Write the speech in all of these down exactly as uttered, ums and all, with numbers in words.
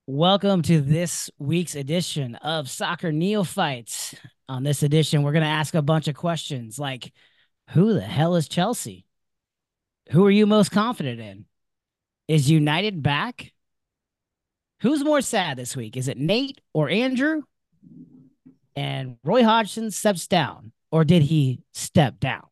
Welcome to this week's edition of Soccer Neophytes. On this edition, we're going to ask a bunch of questions like who the hell is Chelsea? Who are you most confident in? Is United back? Who's more sad this week? Is it Nate or Andrew? And Roy Hodgson steps down, or did he step down?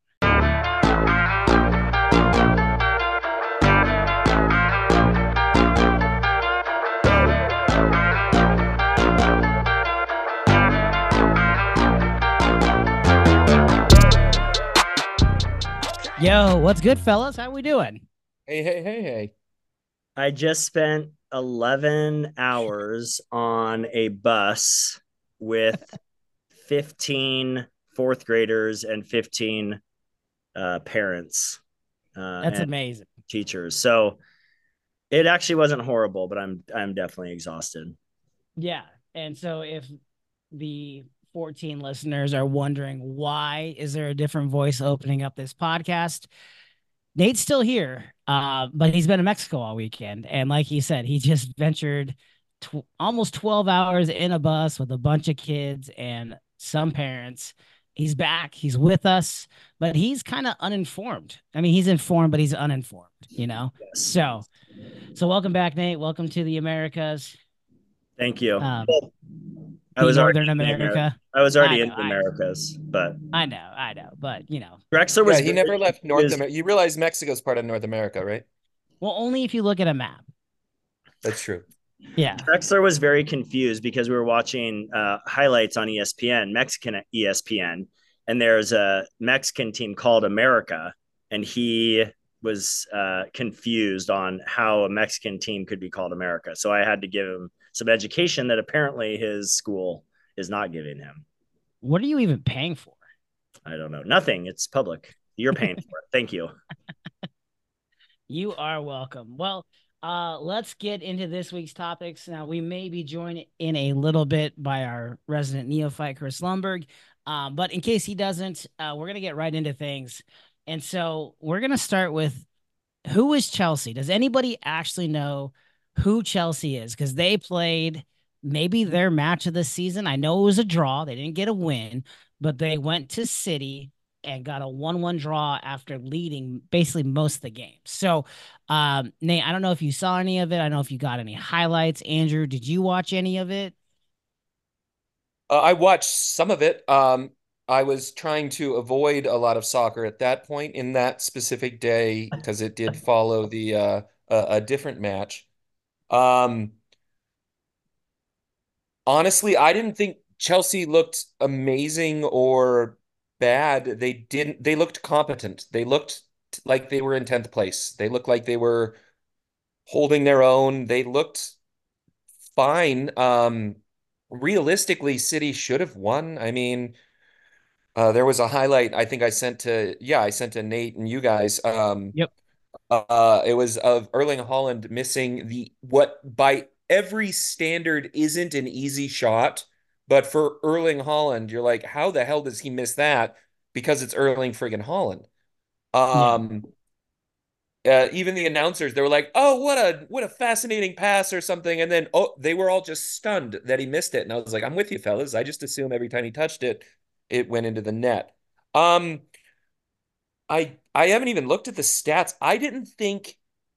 Yo, what's good, fellas? How we doing? Hey, hey, hey, hey. I just spent eleven hours on a bus with fifteen fourth graders and fifteen uh, parents uh, That's and amazing. teachers. So it actually wasn't horrible, but I'm I'm definitely exhausted. Yeah. And so if the fourteen listeners are wondering why is there a different voice opening up this podcast, Nate's still here, uh, but he's been in Mexico all weekend. And like he said, he just ventured tw- almost twelve hours in a bus with a bunch of kids and some parents. He's back. He's with us, but he's kind of uninformed. I mean, he's informed, but he's uninformed, you know? Yes. So, so welcome back, Nate. Welcome to the Americas. Thank you. Um, Well, I the was already Northern in the Amer- America. I was I already know, in the I know, Americas, but I know, I know. But, you know, Drexler Yeah, was he very never left North confused. America. You realize Mexico's part of North America, right? well, only if you look at a map. That's true. Yeah. Drexler was very confused because we were watching uh, highlights on E S P N, Mexican E S P N, and there's a Mexican team called America, and he was uh, confused on how a Mexican team could be called America. So I had to give him some education that apparently his school is not giving him. What are you even paying for? I don't know. Nothing. It's public. You're paying for it. Thank you. You are welcome. Well, uh, let's get into this week's topics. Now, we may be joined in a little bit by our resident neophyte, Chris Lumberg. Um, but in case he doesn't, uh, we're going to get right into things. And so we're going to start with who is Chelsea? Does anybody actually know who Chelsea is? Because they played maybe their match of the season. I know it was a draw. They didn't get a win, but they went to City and got a one one draw after leading basically most of the game. So, um, Nate, I don't know if you saw any of it. I don't know if you got any highlights. Andrew, did you watch any of it? Uh, I watched some of it. Um, I was trying to avoid a lot of soccer at that point in that specific day because it did follow the uh, a, a different match. Um, Honestly, I didn't think Chelsea looked amazing or bad. They didn't. They looked competent. They looked like they were in tenth place. They looked like they were holding their own. They looked fine. Um, realistically, City should have won. I mean, uh, there was a highlight I think I sent to, yeah, I sent to Nate and you guys. Um, Yep. uh, it was of Erling Haaland missing the what by every standard isn't an easy shot, but for Erling Haaland, you're like, how the hell does he miss that? Because it's Erling friggin' Haaland. Yeah. Um, uh, even the announcers, they were like, "Oh, what a what a fascinating pass" or something, and then oh, they were all just stunned that he missed it. And I was like, "I'm with you, fellas. I just assume every time he touched it, it went into the net." Um, I I haven't even looked at the stats. I didn't think.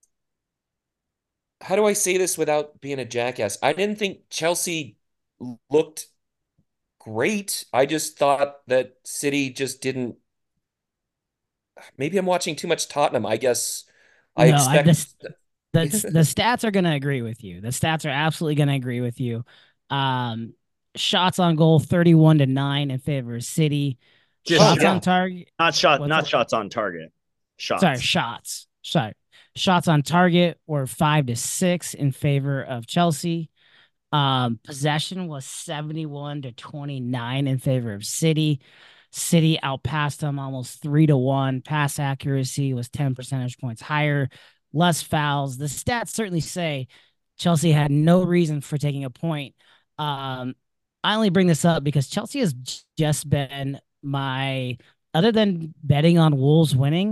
How do I say this without being a jackass? I didn't think Chelsea looked great. I just thought that City just didn't. Maybe I'm watching too much Tottenham. I guess I No, I expect. just that's the stats are going to agree with you. The stats are absolutely going to agree with you. Um, shots on goal thirty-one to nine in favor of City. Just Oh Shots shot, on yeah. target. not shot, What's not that? shots on target. Sorry, Shots. shots. Sorry. Shots on target were five to six in favor of Chelsea. Um, possession was seventy-one to twenty-nine in favor of City. City outpassed them almost three to one. Pass accuracy was ten percentage points higher, less fouls. The stats certainly say Chelsea had no reason for taking a point. Um, I only bring this up because Chelsea has just been my, other than betting on Wolves winning,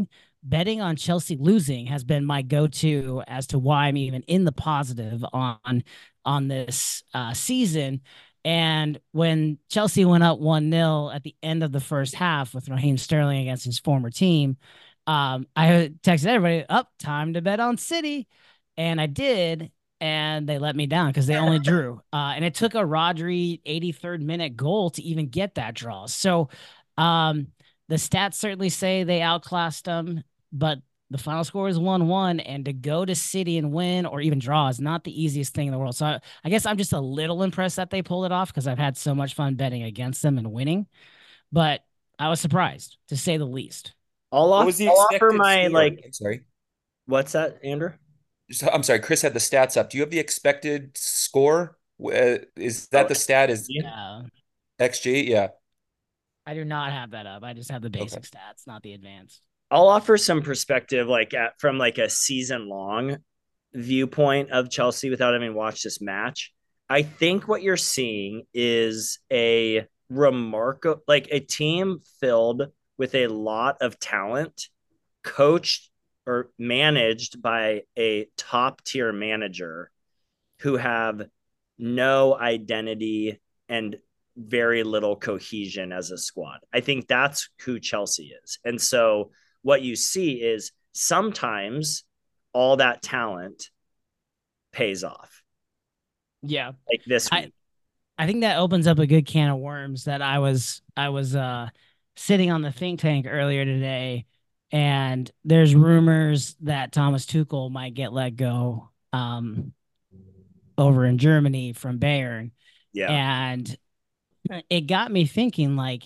betting on Chelsea losing has been my go-to as to why I'm even in the positive on on this uh, season. And when Chelsea went up one nil at the end of the first half with Raheem Sterling against his former team, um, I texted everybody, up, time to bet on City. And I did, and they let me down because they only drew. Uh, and it took a Rodri eighty-third minute goal to even get that draw. So um, the stats certainly say they outclassed them, but the final score is one one, and to go to City and win or even draw is not the easiest thing in the world. So I, I guess I'm just a little impressed that they pulled it off because I've had so much fun betting against them and winning. But I was surprised, to say the least. I'll, What off, was the I'll offer expected my score? like. I'm sorry. What's that, Andrew? So- I'm sorry. Chris had the stats up. Do you have the expected score? Uh, Is that Oh, the stat? Is Yeah. X G? Yeah. I do not have that up. I just have the Okay. basic stats, not the advanced. I'll offer some perspective, like at, from like a season long viewpoint of Chelsea without having watched this match. I think what you're seeing is a remarkable, like a team filled with a lot of talent, coached or managed by a top tier manager who have no identity and very little cohesion as a squad. I think that's who Chelsea is. And so what you see is sometimes all that talent pays off. Yeah. Like this I, week. I think that opens up a good can of worms that I was I was uh sitting on the think tank earlier today, and there's rumors that Thomas Tuchel might get let go um over in Germany from Bayern. Yeah. And it got me thinking, like,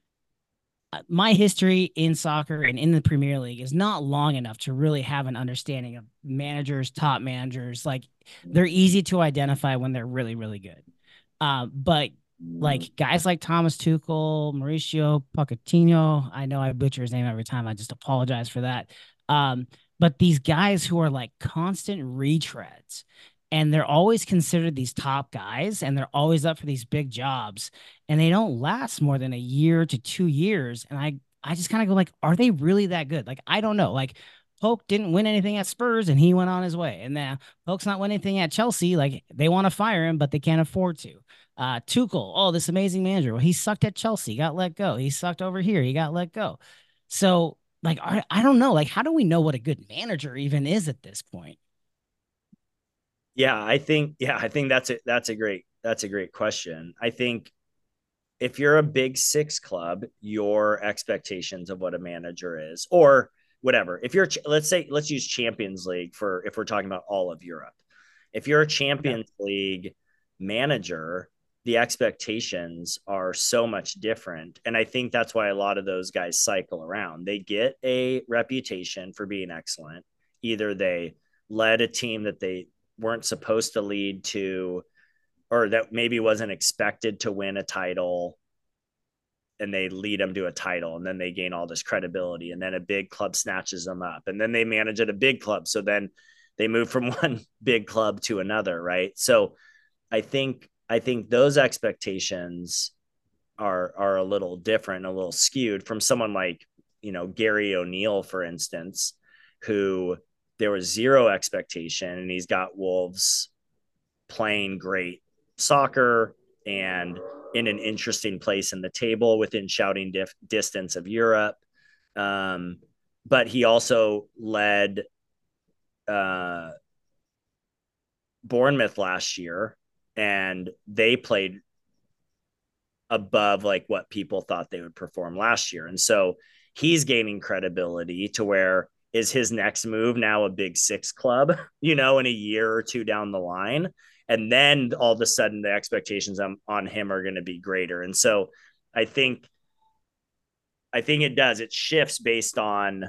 my history in soccer and in the Premier League is not long enough to really have an understanding of managers, top managers. Like, they're easy to identify when they're really, really good. Uh, but like guys like Thomas Tuchel, Mauricio Pochettino, I know I butcher his name every time. I just apologize for that. Um, but these guys who are like constant retreads, and they're always considered these top guys, and they're always up for these big jobs, and they don't last more than a year to two years. And I, I just kind of go like, are they really that good? Like, I don't know. Like, Polk didn't win anything at Spurs, and he went on his way. And now Polk's not winning anything at Chelsea. Like, they want to fire him, but they can't afford to. Uh, Tuchel, oh, this amazing manager. Well, he sucked at Chelsea, got let go. He sucked over here, he got let go. So, like, I, I don't know. Like, how do we know what a good manager even is at this point? Yeah, I think yeah, I think that's a that's a great that's a great question. I think if you're a big six club, your expectations of what a manager is, or whatever. If you're, let's say, let's use Champions League for if we're talking about all of Europe. If you're a Champions okay. League manager, the expectations are so much different. And I think that's why a lot of those guys cycle around. They get a reputation for being excellent. Either they led a team that they weren't supposed to lead to, or that maybe wasn't expected to win a title, and they lead them to a title, and then they gain all this credibility, and then a big club snatches them up, and then they manage at a big club. So then they move from one big club to another. Right. So I think, I think those expectations are, are a little different, a little skewed from someone like, you know, Gary O'Neill, for instance, who there was zero expectation, and he's got Wolves playing great soccer and in an interesting place in the table within shouting dif- distance of Europe. Um, but he also led uh, Bournemouth last year, and they played above like what people thought they would perform last year. And so he's gaining credibility to where is his next move now a big six club, you know, in a year or two down the line. And then all of a sudden the expectations on, on him are going to be greater. And so I think, I think it does, it shifts based on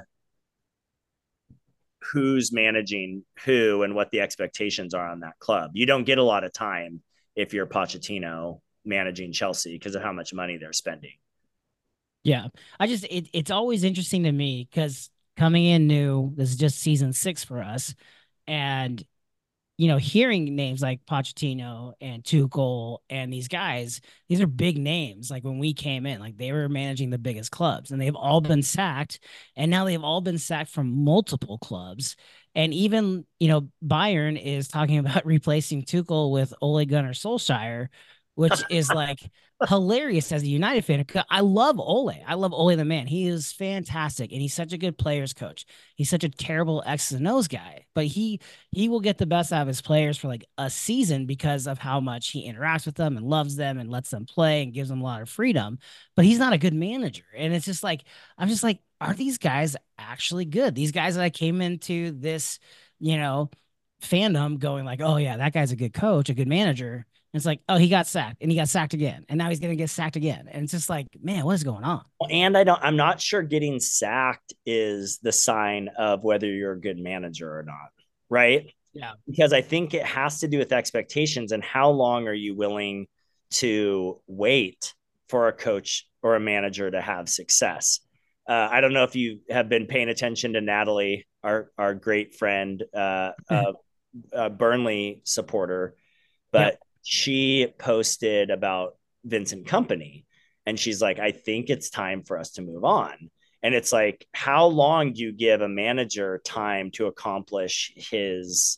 who's managing who and what the expectations are on that club. You don't get a lot of time if you're Pochettino managing Chelsea because of how much money they're spending. Yeah. I just, it, it's always interesting to me because coming in new, this is just season six for us. And you know, hearing names like Pochettino and Tuchel and these guys, these are big names. Like when we came in, like they were managing the biggest clubs, and they've all been sacked. And now they've all been sacked from multiple clubs. And even, you know, Bayern is talking about replacing Tuchel with Ole Gunnar Solskjaer, which is like hilarious as a United fan. I love Ole. I love Ole the man. He is fantastic, and he's such a good players coach. He's such a terrible X's and O's guy, but he he will get the best out of his players for like a season because of how much he interacts with them and loves them and lets them play and gives them a lot of freedom. But he's not a good manager, and it's just like I'm just like, are these guys actually good? These guys that I came into this, you know, fandom going like, oh yeah, that guy's a good coach, a good manager. And it's like, oh, he got sacked and he got sacked again. And now he's going to get sacked again. And it's just like, man, what is going on? And I don't, I'm not sure getting sacked is the sign of whether you're a good manager or not. Right. Yeah. Because I think it has to do with expectations and how long are you willing to wait for a coach or a manager to have success. Uh, I don't know if you have been paying attention to Natalie, our, our great friend, uh, uh, uh Burnley supporter, but yep. She posted about Vincent Kompany, and she's like, I think it's time for us to move on. And it's like, how long do you give a manager time to accomplish his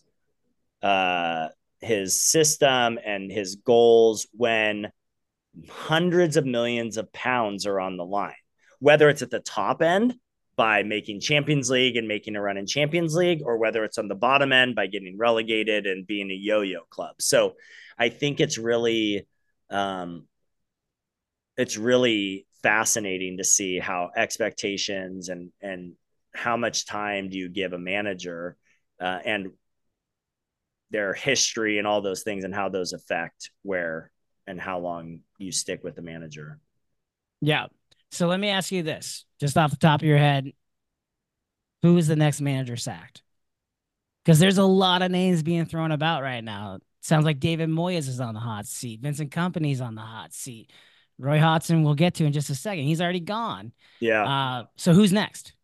uh his system and his goals when hundreds of millions of pounds are on the line, whether it's at the top end by making Champions League and making a run in Champions League, or whether it's on the bottom end by getting relegated and being a yo-yo club. So I think it's really, um, it's really fascinating to see how expectations and, and how much time do you give a manager uh, and their history and all those things and how those affect where and how long you stick with the manager. Yeah. So let me ask you this, just off the top of your head, who is the next manager sacked? Because there's a lot of names being thrown about right now. Sounds like David Moyes is on the hot seat. Vincent Kompany's on the hot seat. Roy Hodgson we'll get to in just a second. He's already gone. Yeah. Uh, so who's next?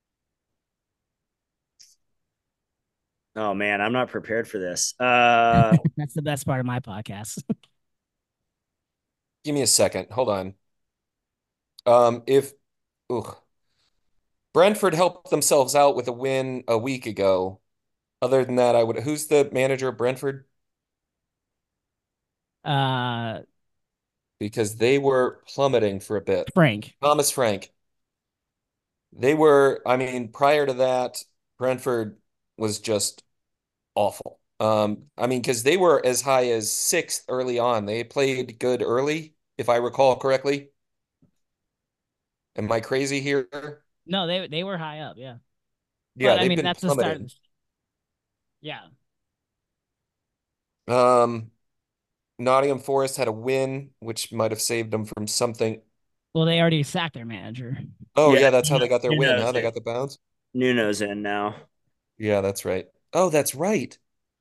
Oh, man, I'm not prepared for this. Uh, That's the best part of my podcast. Give me a second. Hold on. Um, if ugh, Brentford helped themselves out with a win a week ago. Other than that, I would. Who's the manager of Brentford? Uh, because they were plummeting for a bit. Frank. Thomas Frank. They were, I mean, prior to that, Brentford was just awful. Um, I mean, because they were as high as sixth early on. They played good early, if I recall correctly. Am I crazy here? No, they they were high up, yeah. Yeah, but, I mean that's the start. The... Yeah. Um, Nottingham Forest had a win, which might have saved them from something. Well, they already sacked their manager. Oh yeah, yeah that's how they got their win. Huh? They got the bounce. Nuno's in now. Yeah, that's right. Oh, that's right.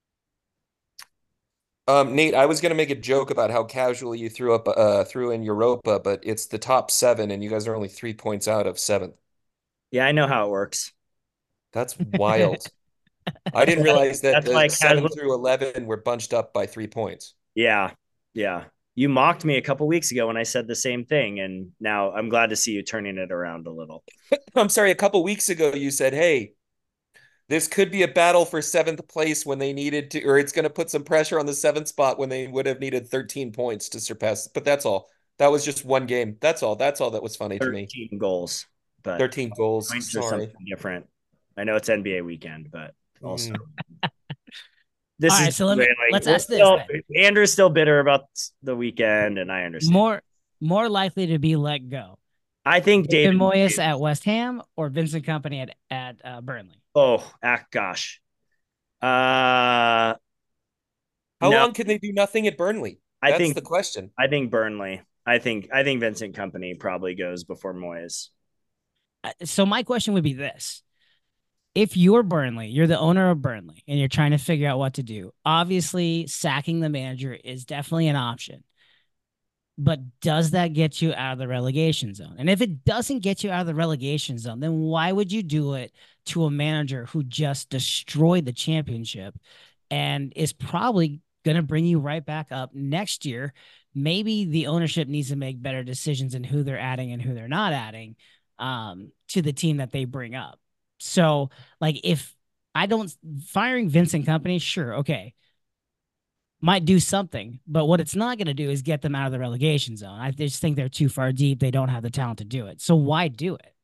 Um, Nate, I was going to make a joke about how casually you threw up uh threw in Europa, but it's the top seven, and you guys are only three points out of seventh. Yeah, I know how it works. That's wild. I didn't realize that the like seven casual... through eleven were bunched up by three points. Yeah, yeah. You mocked me a couple weeks ago when I said the same thing, and now I'm glad to see you turning it around a little. I'm sorry, a couple weeks ago you said, "Hey, this could be a battle for seventh place when they needed to, or it's going to put some pressure on the seventh spot when they would have needed thirteen points to surpass." But that's all. That was just one game. That's all. That's all that was funny to me. thirteen goals, but thirteen goals. Sorry, something different. I know it's N B A weekend, but also. Mm. This all is right, so let me, like, let's ask still, this. Andrew's still bitter about the weekend, and I understand. More, more likely to be let go. I think David, David Moyes at West Ham or Vincent Kompany at at uh, Burnley. Oh, ah, gosh. Uh, How no. long can they do nothing at Burnley? That's I think the question. I think Burnley. I think I think Vincent Kompany probably goes before Moyes. Uh, so my question would be this. If you're Burnley, you're the owner of Burnley, and you're trying to figure out what to do, obviously sacking the manager is definitely an option. But does that get you out of the relegation zone? And if it doesn't get you out of the relegation zone, then why would you do it to a manager who just destroyed the championship and is probably going to bring you right back up next year. Maybe the ownership needs to make better decisions in who they're adding and who they're not adding um, to the team that they bring up. So, like, if I don't firing Vincent Company, sure, okay, might do something, but what it's not going to do is get them out of the relegation zone. I just think they're too far deep. They don't have the talent to do it. So why do it?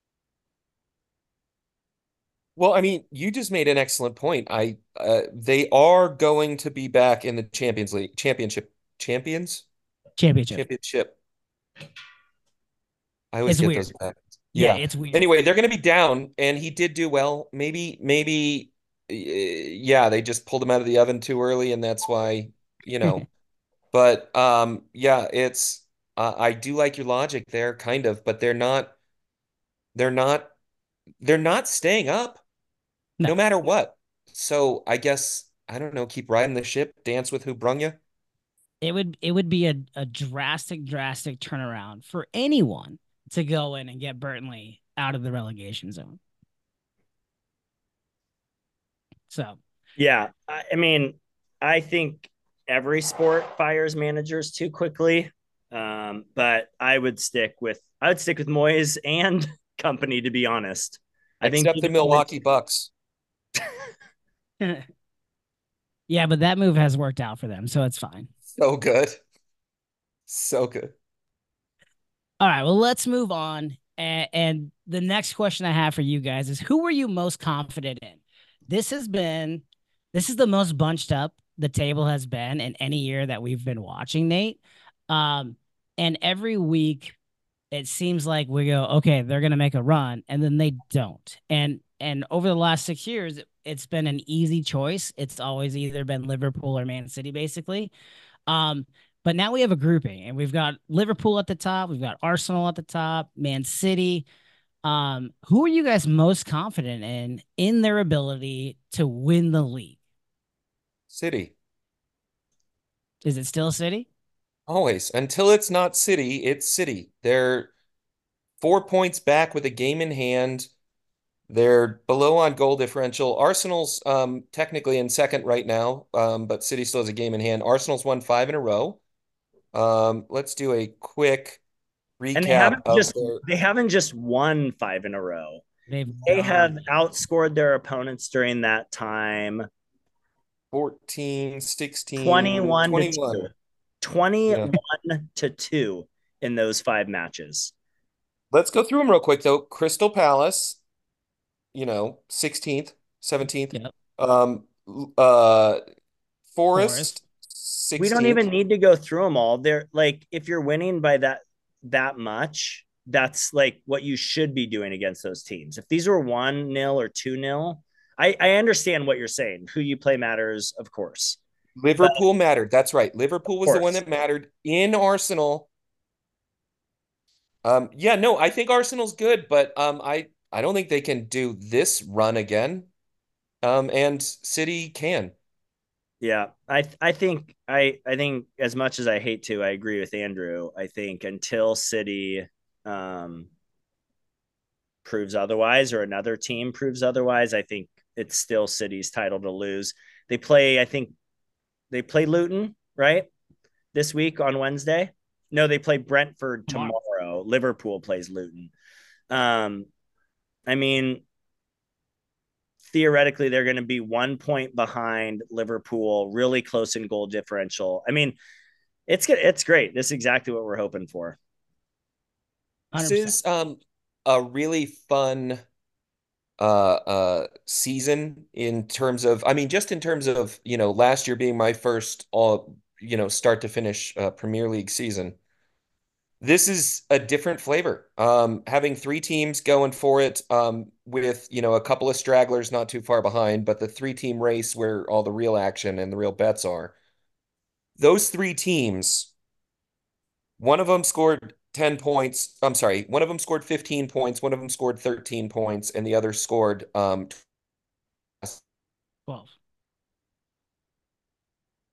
Well, I mean, you just made an excellent point. I uh, They are going to be back in the Champions League, championship, champions, Championship. championship. I always It's get weird. those back. Yeah, Yeah. it's weird. Anyway, they're going to be down, and he did do well. Maybe, maybe, uh, yeah, they just pulled him out of the oven too early, and that's why, you know. But um, yeah, it's uh, I do like your logic there, kind of, but they're not, they're not, they're not staying up no No, matter what. So I guess I don't know, keep riding the ship, dance with who brung you. it would it would be a, a drastic, drastic turnaround for anyone to go in and get Burnley out of the relegation zone. So Yeah, I, I mean, I think every sport fires managers too quickly. Um, but I would stick with I would stick with Moyes and company, to be honest. I think Except the Milwaukee Bucks. yeah, but that move has worked out for them, so it's fine. So good. So good. All right, well, let's move on. And, and the next question I have for you guys is who were you most confident in? This has been, this is the most bunched up the table has been in any year that we've been watching, Nate. Um, and every week it seems like we go, okay, they're going to make a run, and then they don't. And and over the last six years, it's been an easy choice. It's always either been Liverpool or Man City, basically. Um, but now we have a grouping, and we've got Liverpool at the top, we've got Arsenal at the top, Man City. Um, who are you guys most confident in in their ability to win the league? City. Is it still City? Always. Until it's not City, it's City. They're four points back with a game in hand. They're below on goal differential. Arsenal's um, technically in second right now, um, but City still has a game in hand. Arsenal's won five in a row. Um, let's do a quick and they recap haven't of just their they haven't just won five in a row. They've They have dominated. outscored their opponents during that time fourteen, sixteen, twenty-one to two. twenty-one. Yeah. twenty-one to two in those five matches. Let's go through them real quick, though. Crystal Palace, you know, sixteenth, seventeenth. Yep. Um, uh, Forest. Forest, We don't sixteenth. even need to go through them all. They're like, if you're winning by that that much, that's like what you should be doing against those teams. If these were one nil or two nil, I, I understand what you're saying. Who you play matters, of course. But Liverpool mattered. That's right. Liverpool of was the one course. that mattered in Arsenal. Um, yeah, no, I think Arsenal's good, but um, I I don't think they can do this run again. Um, and City can. Yeah. I I think I I think as much as I hate to, I agree with Andrew. I think until City um proves otherwise or another team proves otherwise, I think it's still City's title to lose. They play, I think they play Luton, right? This week on Wednesday. No, they play Brentford Tomorrow. tomorrow. Liverpool plays Luton. Um, I mean, theoretically, they're going to be one point behind Liverpool, really close in goal differential. I mean, it's it's great. This is exactly what we're hoping for. This one hundred percent. is um a really fun uh uh season in terms of I mean just in terms of you know last year being my first all you know start to finish uh, Premier League season. This is a different flavor. Um, having three teams going for it, um, with you know a couple of stragglers not too far behind, but the three team race where all the real action and the real bets are. Those three teams, one of them scored ten points. I'm sorry, one of them scored fifteen points, one of them scored thirteen points, and the other scored um twelve.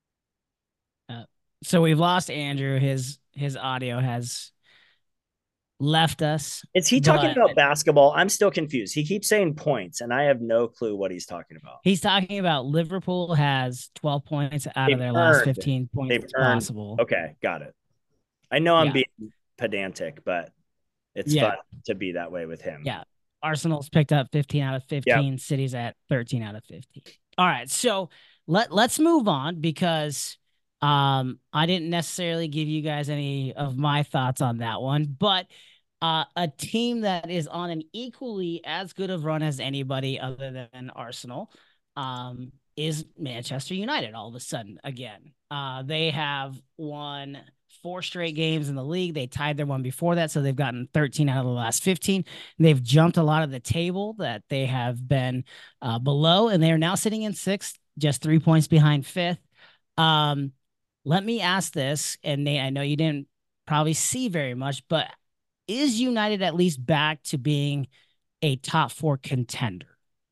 Uh, so we've lost Andrew. His his audio has left us. Is he talking But about basketball? I'm still confused. He keeps saying points, and I have no clue what he's talking about. he's talking about Liverpool has twelve points out of They've their last earned. fifteen points They've earned. possible. Okay, got it. I know I'm Yeah. being pedantic, but it's Yeah. fun to be that way with him. Yeah. Arsenal's picked up fifteen out of fifteen. Yep. City's at thirteen out of fifteen. All right. So let, let's move on because um, I didn't necessarily give you guys any of my thoughts on that one. But uh, a team that is on an equally as good of run as anybody other than Arsenal um, is Manchester United all of a sudden again. Uh, they have won four straight games in the league. They tied their one before that, so they've gotten thirteen out of the last fifteen. They've jumped a lot of the table that they have been uh, below, and they are now sitting in sixth, just three points behind fifth. Um, let me ask this, and Nate, I know you didn't probably see very much, but is United at least back to being a top four contender?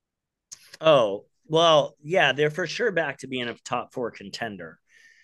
Oh, well, yeah, they're for sure back to being a top four contender.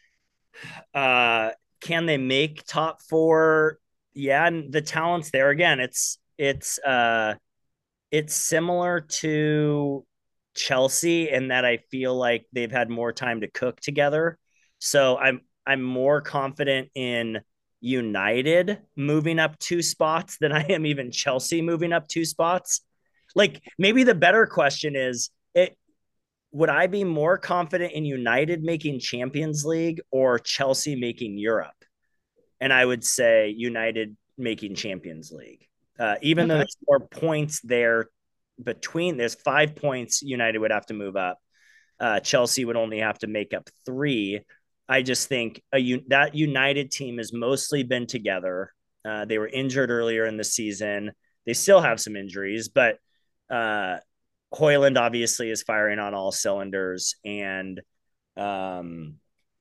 Uh, can they make top four? Yeah, and the talent's there again. It's it's uh it's similar to Chelsea in that I feel like they've had more time to cook together. So I'm I'm more confident in United moving up two spots than I am even Chelsea moving up two spots. Like maybe the better question is it would I be more confident in United making Champions League or Chelsea making Europe? And I would say United making Champions League. Uh, even okay. though there's more points there between, there's five points United would have to move up. Uh, Chelsea would only have to make up three. I just think a, that United team has mostly been together. Uh, they were injured earlier in the season. They still have some injuries, but uh, Højlund obviously is firing on all cylinders, and um,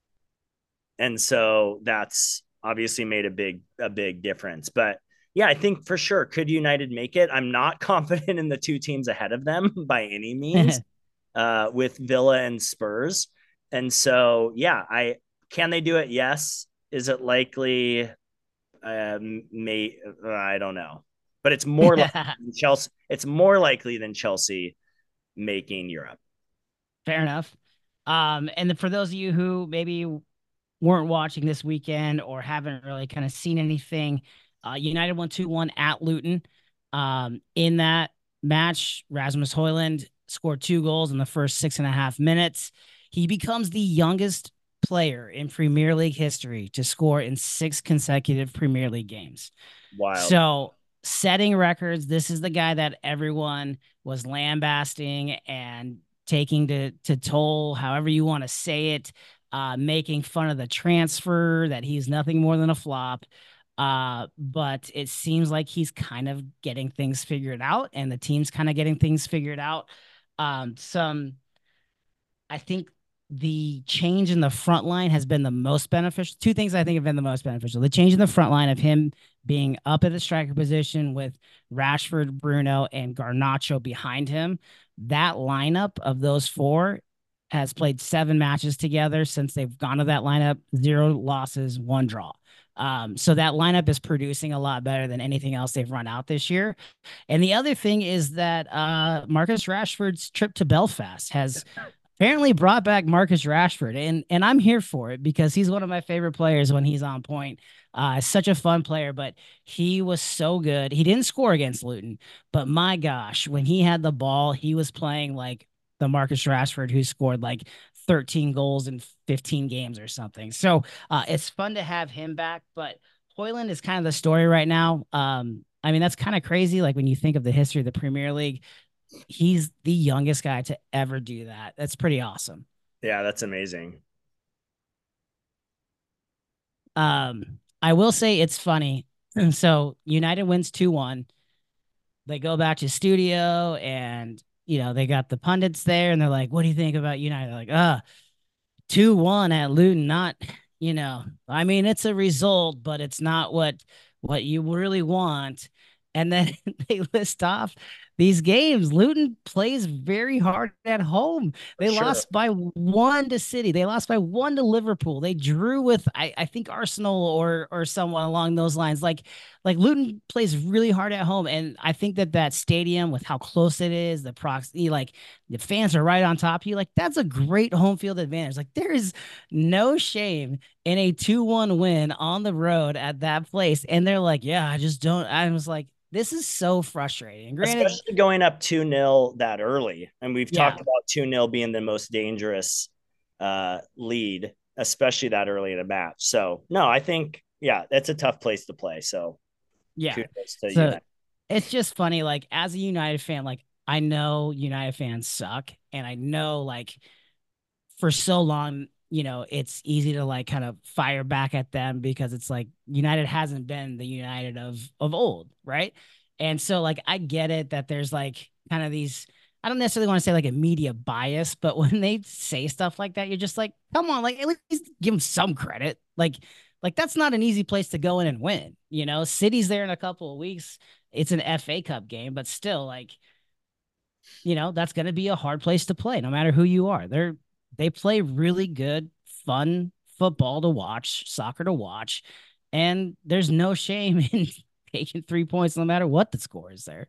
and so that's obviously made a big a big difference. But yeah, I think for sure could United make it. I'm not confident in the two teams ahead of them by any means, uh, with Villa and Spurs. And so yeah, I can they do it? Yes. Is it likely? Um, may I don't know, but it's more likely than Chelsea. It's more likely than Chelsea making Europe. Fair enough. Um, and for those of you who maybe weren't watching this weekend or haven't really kind of seen anything, uh, United won two one at Luton. Um, in that match, Rasmus Højlund scored two goals in the first six and a half minutes. He becomes the youngest player in Premier League history to score in six consecutive Premier League games. Wow. So setting records, this is the guy that everyone was lambasting and taking to, to toll, however you want to say it, uh, making fun of the transfer, that he's nothing more than a flop. Uh, but it seems like he's kind of getting things figured out, and the team's kind of getting things figured out. Um, some, I think the change in the front line has been the most beneficial. Two things I think have been the most beneficial. The change in the front line of him being up at the striker position with Rashford, Bruno, and Garnacho behind him. That lineup of those four has played seven matches together since they've gone to that lineup, zero losses, one draw. Um, so that lineup is producing a lot better than anything else they've run out this year. And the other thing is that uh, Marcus Rashford's trip to Belfast has apparently brought back Marcus Rashford, and and I'm here for it because he's one of my favorite players when he's on point. Uh, such a fun player, but he was so good. He didn't score against Luton, but my gosh, when he had the ball, he was playing like the Marcus Rashford who scored like thirteen goals in fifteen games or something. So uh, it's fun to have him back, but Højlund is kind of the story right now. Um, I mean, that's kind of crazy. Like when you think of the history of the Premier League, he's the youngest guy to ever do that. That's pretty awesome. Yeah, that's amazing. Um, I will say it's funny. So United wins two one. They go back to studio and, you know, they got the pundits there and they're like, what do you think about United? They're like, uh, two one at Luton. Not, you know, I mean, it's a result, but it's not what, what you really want. And then they list off these games. Luton plays very hard at home. They sure. lost by one to City. They lost by one to Liverpool. They drew with I, I think Arsenal or or someone along those lines. Like like Luton plays really hard at home, and I think that that stadium with how close it is, the proximity, like the fans are right on top of you. Like that's a great home field advantage. Like there is no shame in a two one win on the road at that place. And they're like, yeah, I just don't. I was like, this is so frustrating. Granted, especially going up two nil that early. And we've Yeah. talked about two nil being the most dangerous uh, lead, especially that early in a match. So, no, I think, yeah, it's a tough place to play. So, yeah. kudos to So United. it's just funny. Like, as a United fan, like, I know United fans suck. And I know, like, for so long, you know, it's easy to like kind of fire back at them because it's like United hasn't been the United of of old, right? And so like I get it that there's like kind of these, I don't necessarily want to say like a media bias, but when they say stuff like that, you're just like, come on, like at least give them some credit. Like like that's not an easy place to go in and win. You know, City's there in a couple of weeks. It's an F A Cup game, but still like, you know, that's going to be a hard place to play no matter who you are. They're they play really good, fun football to watch, soccer to watch, and there's no shame in taking three points no matter what the score is there.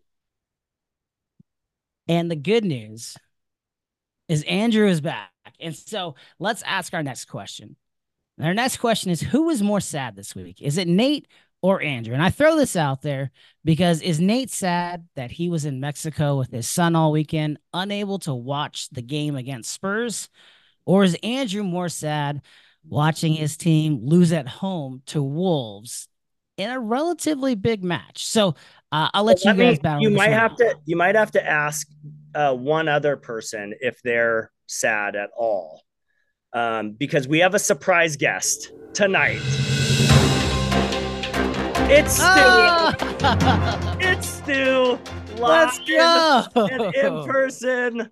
And the good news is Andrew is back. And so let's ask our next question. And our next question is, who was more sad this week? Is it Nate or Andrew? And I throw this out there because is Nate sad that he was in Mexico with his son all weekend, unable to watch the game against Spurs? Or is Andrew more sad watching his team lose at home to Wolves in a relatively big match? So uh, I'll let Well, you let guys me- battle. You this might one have out. to. You might have to ask uh, one other person if they're sad at all, um, because we have a surprise guest tonight. It's Stu. Oh! It's Stu. Let's Live go. and in person,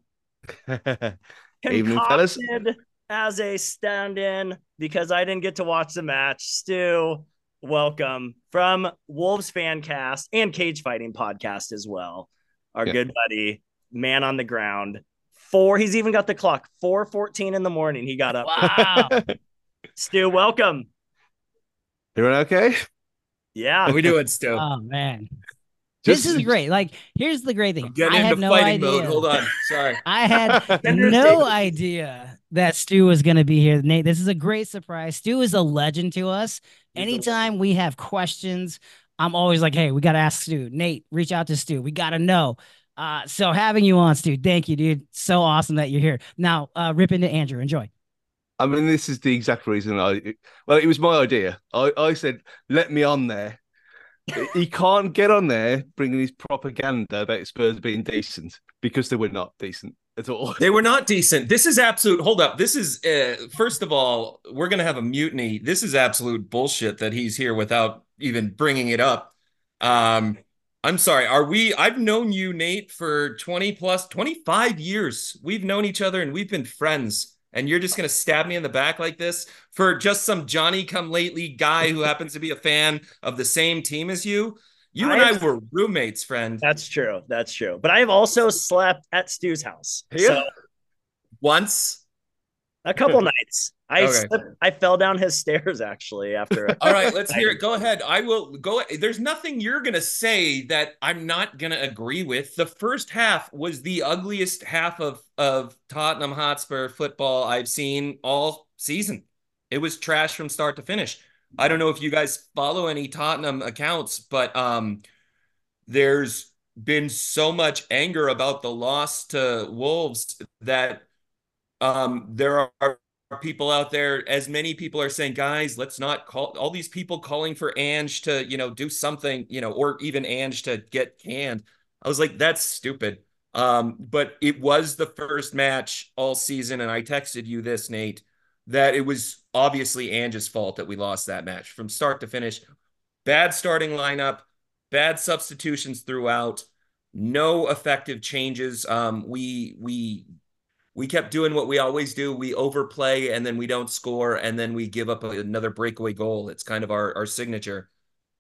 Evening, fellas. concocted as a stand-in because I didn't get to watch the match. Stu, welcome from Wolves Fancast and Cage Fighting Podcast as well. Our Yeah. good buddy, man on the ground. Four. He's even got the clock. four fourteen in the morning. He got up. Wow. Stu, welcome. Everyone okay? Yeah. How we doing, Stu? Oh man. Just- this is great. Like, here's the great thing. I'm getting I had into no fighting idea. mode. Hold on. Sorry. I had Understatement. no idea that Stu was going to be here. Nate, this is a great surprise. Stu is a legend to us. He's a Anytime we have questions, I'm always like, hey, we got to ask Stu. Nate, reach out to Stu. We got to know. Uh, so having you on, Stu, thank you, dude. So awesome that you're here. Now, uh, rip into Andrew. Enjoy. I mean, this is the exact reason I. It, well, it was my idea. I, I said, let me on there. He can't get on there bringing his propaganda about Spurs being decent because they were not decent at all. They were not decent. This is absolute. Hold up. This is, uh, first of all, we're going to have a mutiny. This is absolute bullshit that he's here without even bringing it up. Um, I'm sorry. Are we, I've known you, Nate, for twenty plus, twenty-five years. We've known each other and we've been friends. And you're just going to stab me in the back like this for just some Johnny come lately guy who happens to be a fan of the same team as you? You and I I've- were roommates, friend. That's true. That's true. But I've also slept at Stu's house. Here? So Once. a couple nights. I Okay. slipped, I fell down his stairs actually after. All right, let's hear it. Go ahead. I will go. There's nothing you're going to say that I'm not going to agree with. The first half was the ugliest half of, of Tottenham Hotspur football I've seen all season. It was trash from start to finish. I don't know if you guys follow any Tottenham accounts, but um, there's been so much anger about the loss to Wolves that um, there are people out there, as many people are saying, guys, let's not call all these people calling for Ange to, you know, do something, you know, or even Ange to get canned. I was like, that's stupid. Um, but it was the first match all season. And I texted you this, Nate, that it was obviously Ange's fault that we lost that match from start to finish. Bad starting lineup, bad substitutions throughout, no effective changes. Um, we, we, We kept doing what we always do. We overplay and then we don't score and then we give up another breakaway goal. It's kind of our, our signature.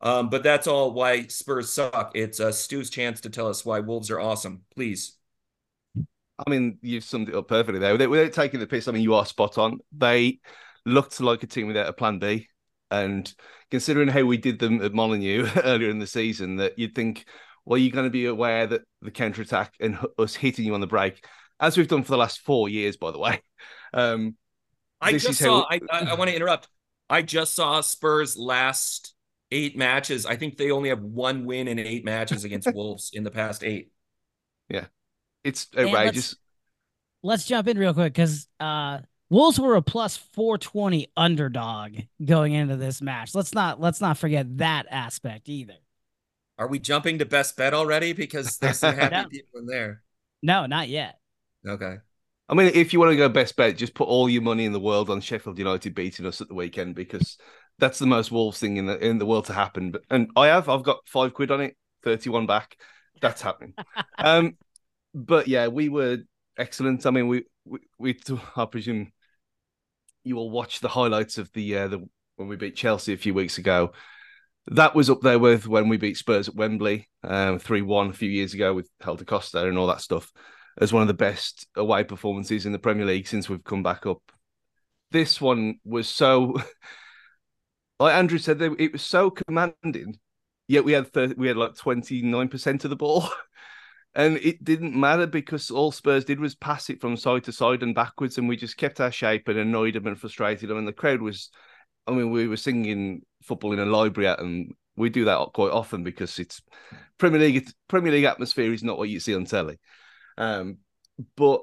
Um, but that's all why Spurs suck. It's uh, Stu's chance to tell us why Wolves are awesome. Please. I mean, you've summed it up perfectly there. Without, without taking the piss, I mean, you are spot on. They looked like a team without a plan B. And considering how we did them at Molineux earlier in the season, that you'd think, well, you're going to be aware that the counter-attack and us hitting you on the break, as we've done for the last four years, by the way. Um, I this just is saw, how... I, I, I want to interrupt. I just saw Spurs last eight matches. I think they only have one win in eight matches against Wolves in the past eight. Yeah. It's outrageous. Let's, let's jump in real quick because uh, Wolves were a plus four twenty underdog going into this match. Let's not let's not forget that aspect either. Are we jumping to best bet already? Because there's some happy no. people in there. No, not yet. Okay. I mean, if you want to go best bet, just put all your money in the world on Sheffield United beating us at the weekend, because that's the most Wolves thing in the in the world to happen. But and I have I've got five quid on it, thirty-one back. That's happening. um. But yeah, we were excellent. I mean, we we, we I presume you will watch the highlights of the uh, the when we beat Chelsea a few weeks ago. That was up there with when we beat Spurs at Wembley, um, three one a few years ago with Helder Costa and all that stuff, as one of the best away performances in the Premier League since we've come back up. This one was so, like Andrew said, it was so commanding. Yet we had thirty, we had like twenty-nine percent of the ball. And it didn't matter because all Spurs did was pass it from side to side and backwards, and we just kept our shape and annoyed them and frustrated them. And the crowd was, I mean, we were singing football in a library at them. We do that quite often because it's Premier League. Premier League atmosphere is not what you see on telly. Um, but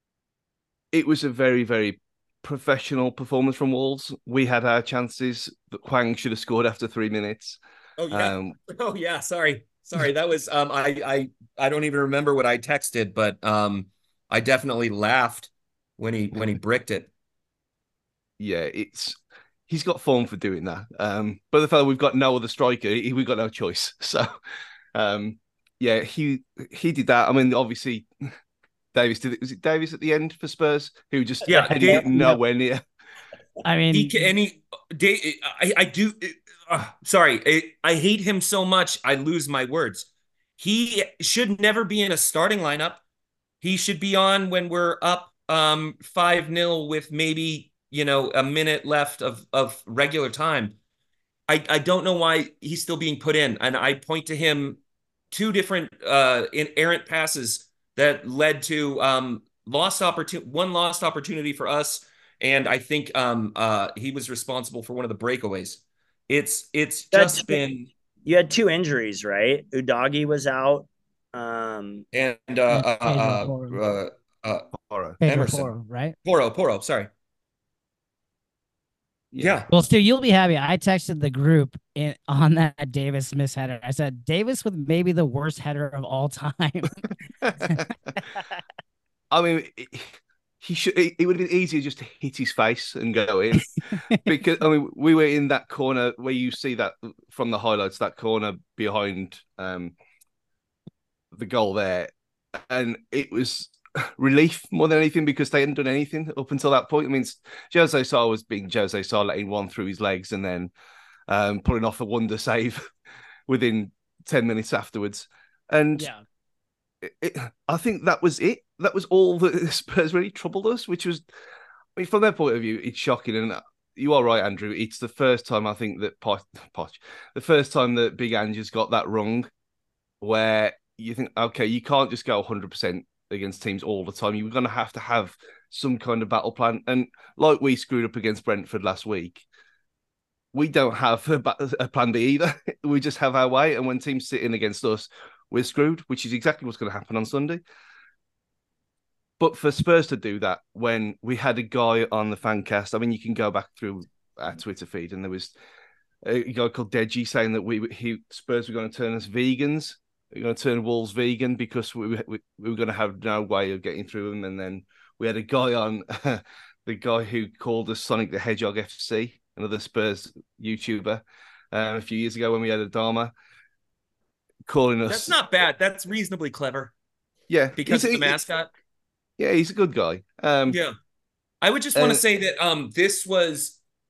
it was a very, very professional performance from Wolves. We had our chances. Hwang should have scored after three minutes. Oh yeah. Um, oh yeah. Sorry. Sorry, that was um I I I don't even remember what I texted, but um I definitely laughed when he when he bricked it. Yeah, it's he's got form for doing that. Um, but the fellow we've got no other striker, he, we've got no choice. So, um, yeah, he he did that. I mean, obviously, Davis did it. Was it Davis at the end for Spurs who just yeah headed it nowhere near? I mean, he can, and he, I, I do. Uh, sorry, I, I hate him so much. I lose my words. He should never be in a starting lineup. He should be on when we're up um five nil with maybe, you know, a minute left of of regular time. I I don't know why he's still being put in, and I point to him two different uh errant passes that led to um lost opportunity, one lost opportunity for us. And I think um, uh, he was responsible for one of the breakaways. It's it's just That's, been. You had two injuries, right? Udogie was out. Um, and uh, uh, uh, uh, uh, Porro. Emerson. Porro, right? Porro, Porro, sorry. Yeah. yeah. Well, Stu, you'll be happy. I texted the group in, on that Davis miss header. I said, Davis with maybe the worst header of all time. I mean, he should. It would have been easier just to hit his face and go in, because I mean, we were in that corner where you see that from the highlights, that corner behind um, the goal there, and it was relief more than anything because they hadn't done anything up until that point. I mean, Jose Sá was being Jose Sá, letting one through his legs and then um, pulling off a wonder save within ten minutes afterwards, and yeah. it, it, I think that was it. That was all that Spurs really troubled us, which was, I mean, from their point of view, it's shocking. And you are right, Andrew. It's the first time I think that Poch, Poch the first time that Big Ange's got that wrong, where you think, okay, you can't just go one hundred percent against teams all the time. You're going to have to have some kind of battle plan. And like we screwed up against Brentford last week, we don't have a, a plan B either. We just have our way. And when teams sit in against us, we're screwed, which is exactly what's going to happen on Sunday. But for Spurs to do that, when we had a guy on the Fancast, I mean, you can go back through our Twitter feed, and there was a guy called Deji saying that we he Spurs were going to turn us vegans. We're going to turn Wolves vegan because we, we, we were going to have no way of getting through them. And then we had a guy on, the guy who called us Sonic the Hedgehog F C, another Spurs YouTuber, um, a few years ago when we had a Dharma, calling us. That's not bad. That's reasonably clever. Yeah. Because of the mascot. Yeah, he's a good guy. Um, yeah. I would just want to uh, say that um, this was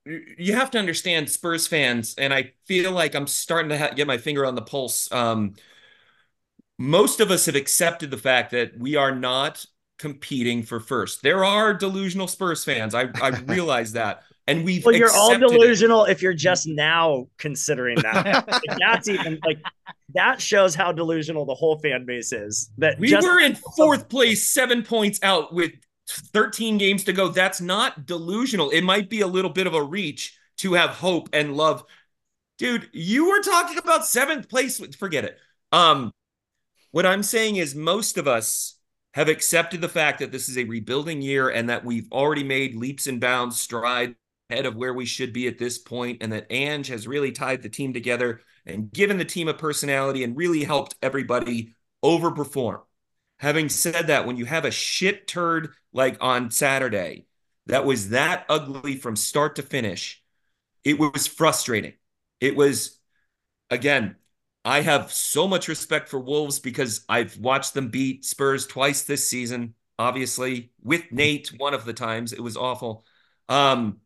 you have to understand Spurs fans, and I feel like I'm starting to ha get my finger on the pulse. Um, most of us have accepted the fact that we are not competing for first. There are delusional Spurs fans. I I realize that, and we've Well, you're all accepted it. delusional if you're just now considering that. Like, that's even like that shows how delusional the whole fan base is. That We just were in fourth place, seven points out with thirteen games to go. That's not delusional. It might be a little bit of a reach to have hope and love. Dude, you were talking about seventh place. Forget it. Um, what I'm saying is most of us have accepted the fact that this is a rebuilding year and that we've already made leaps and bounds, stride ahead of where we should be at this point, and that Ange has really tied the team together and given the team a personality and really helped everybody overperform. Having said that, when you have a shit turd like on Saturday that was that ugly from start to finish, it was frustrating. It was, again, I have so much respect for Wolves because I've watched them beat Spurs twice this season, obviously, with Nate one of the times. It was awful. Um,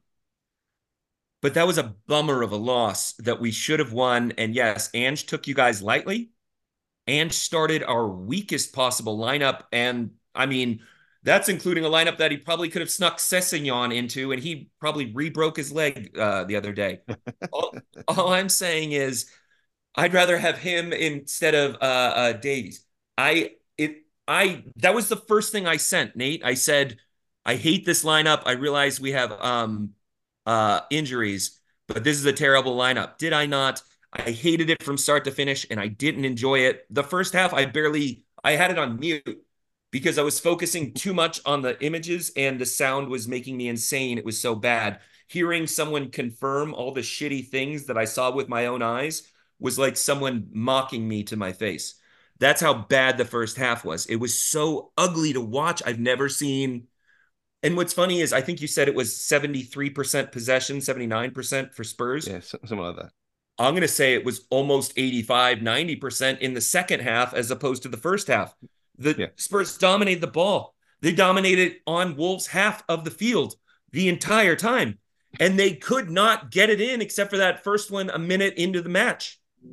but that was a bummer of a loss that we should have won. And yes, Ange took you guys lightly. Ange started our weakest possible lineup. And I mean, that's including a lineup that he probably could have snuck Sessegnon into, and he probably re-broke his leg uh, the other day. all, all I'm saying is, I'd rather have him instead of uh, uh, Davies. I it I that was the first thing I sent, Nate. I said, I hate this lineup. I realize we have um uh injuries, but this is a terrible lineup. Did I not? I hated it from start to finish, and I didn't enjoy it. The first half, I barely I had it on mute because I was focusing too much on the images, and the sound was making me insane. It was so bad. Hearing someone confirm all the shitty things that I saw with my own eyes was like someone mocking me to my face. That's how bad the first half was. It was so ugly to watch. I've never seen. And what's funny is I think you said it was seventy-three percent possession, seventy-nine percent for Spurs. Yeah, something like that. I'm going to say it was almost eighty-five, ninety percent in the second half as opposed to the first half. The yeah. Spurs dominated the ball. They dominated on Wolves' half of the field the entire time. And they could not get it in except for that first one a minute into the match.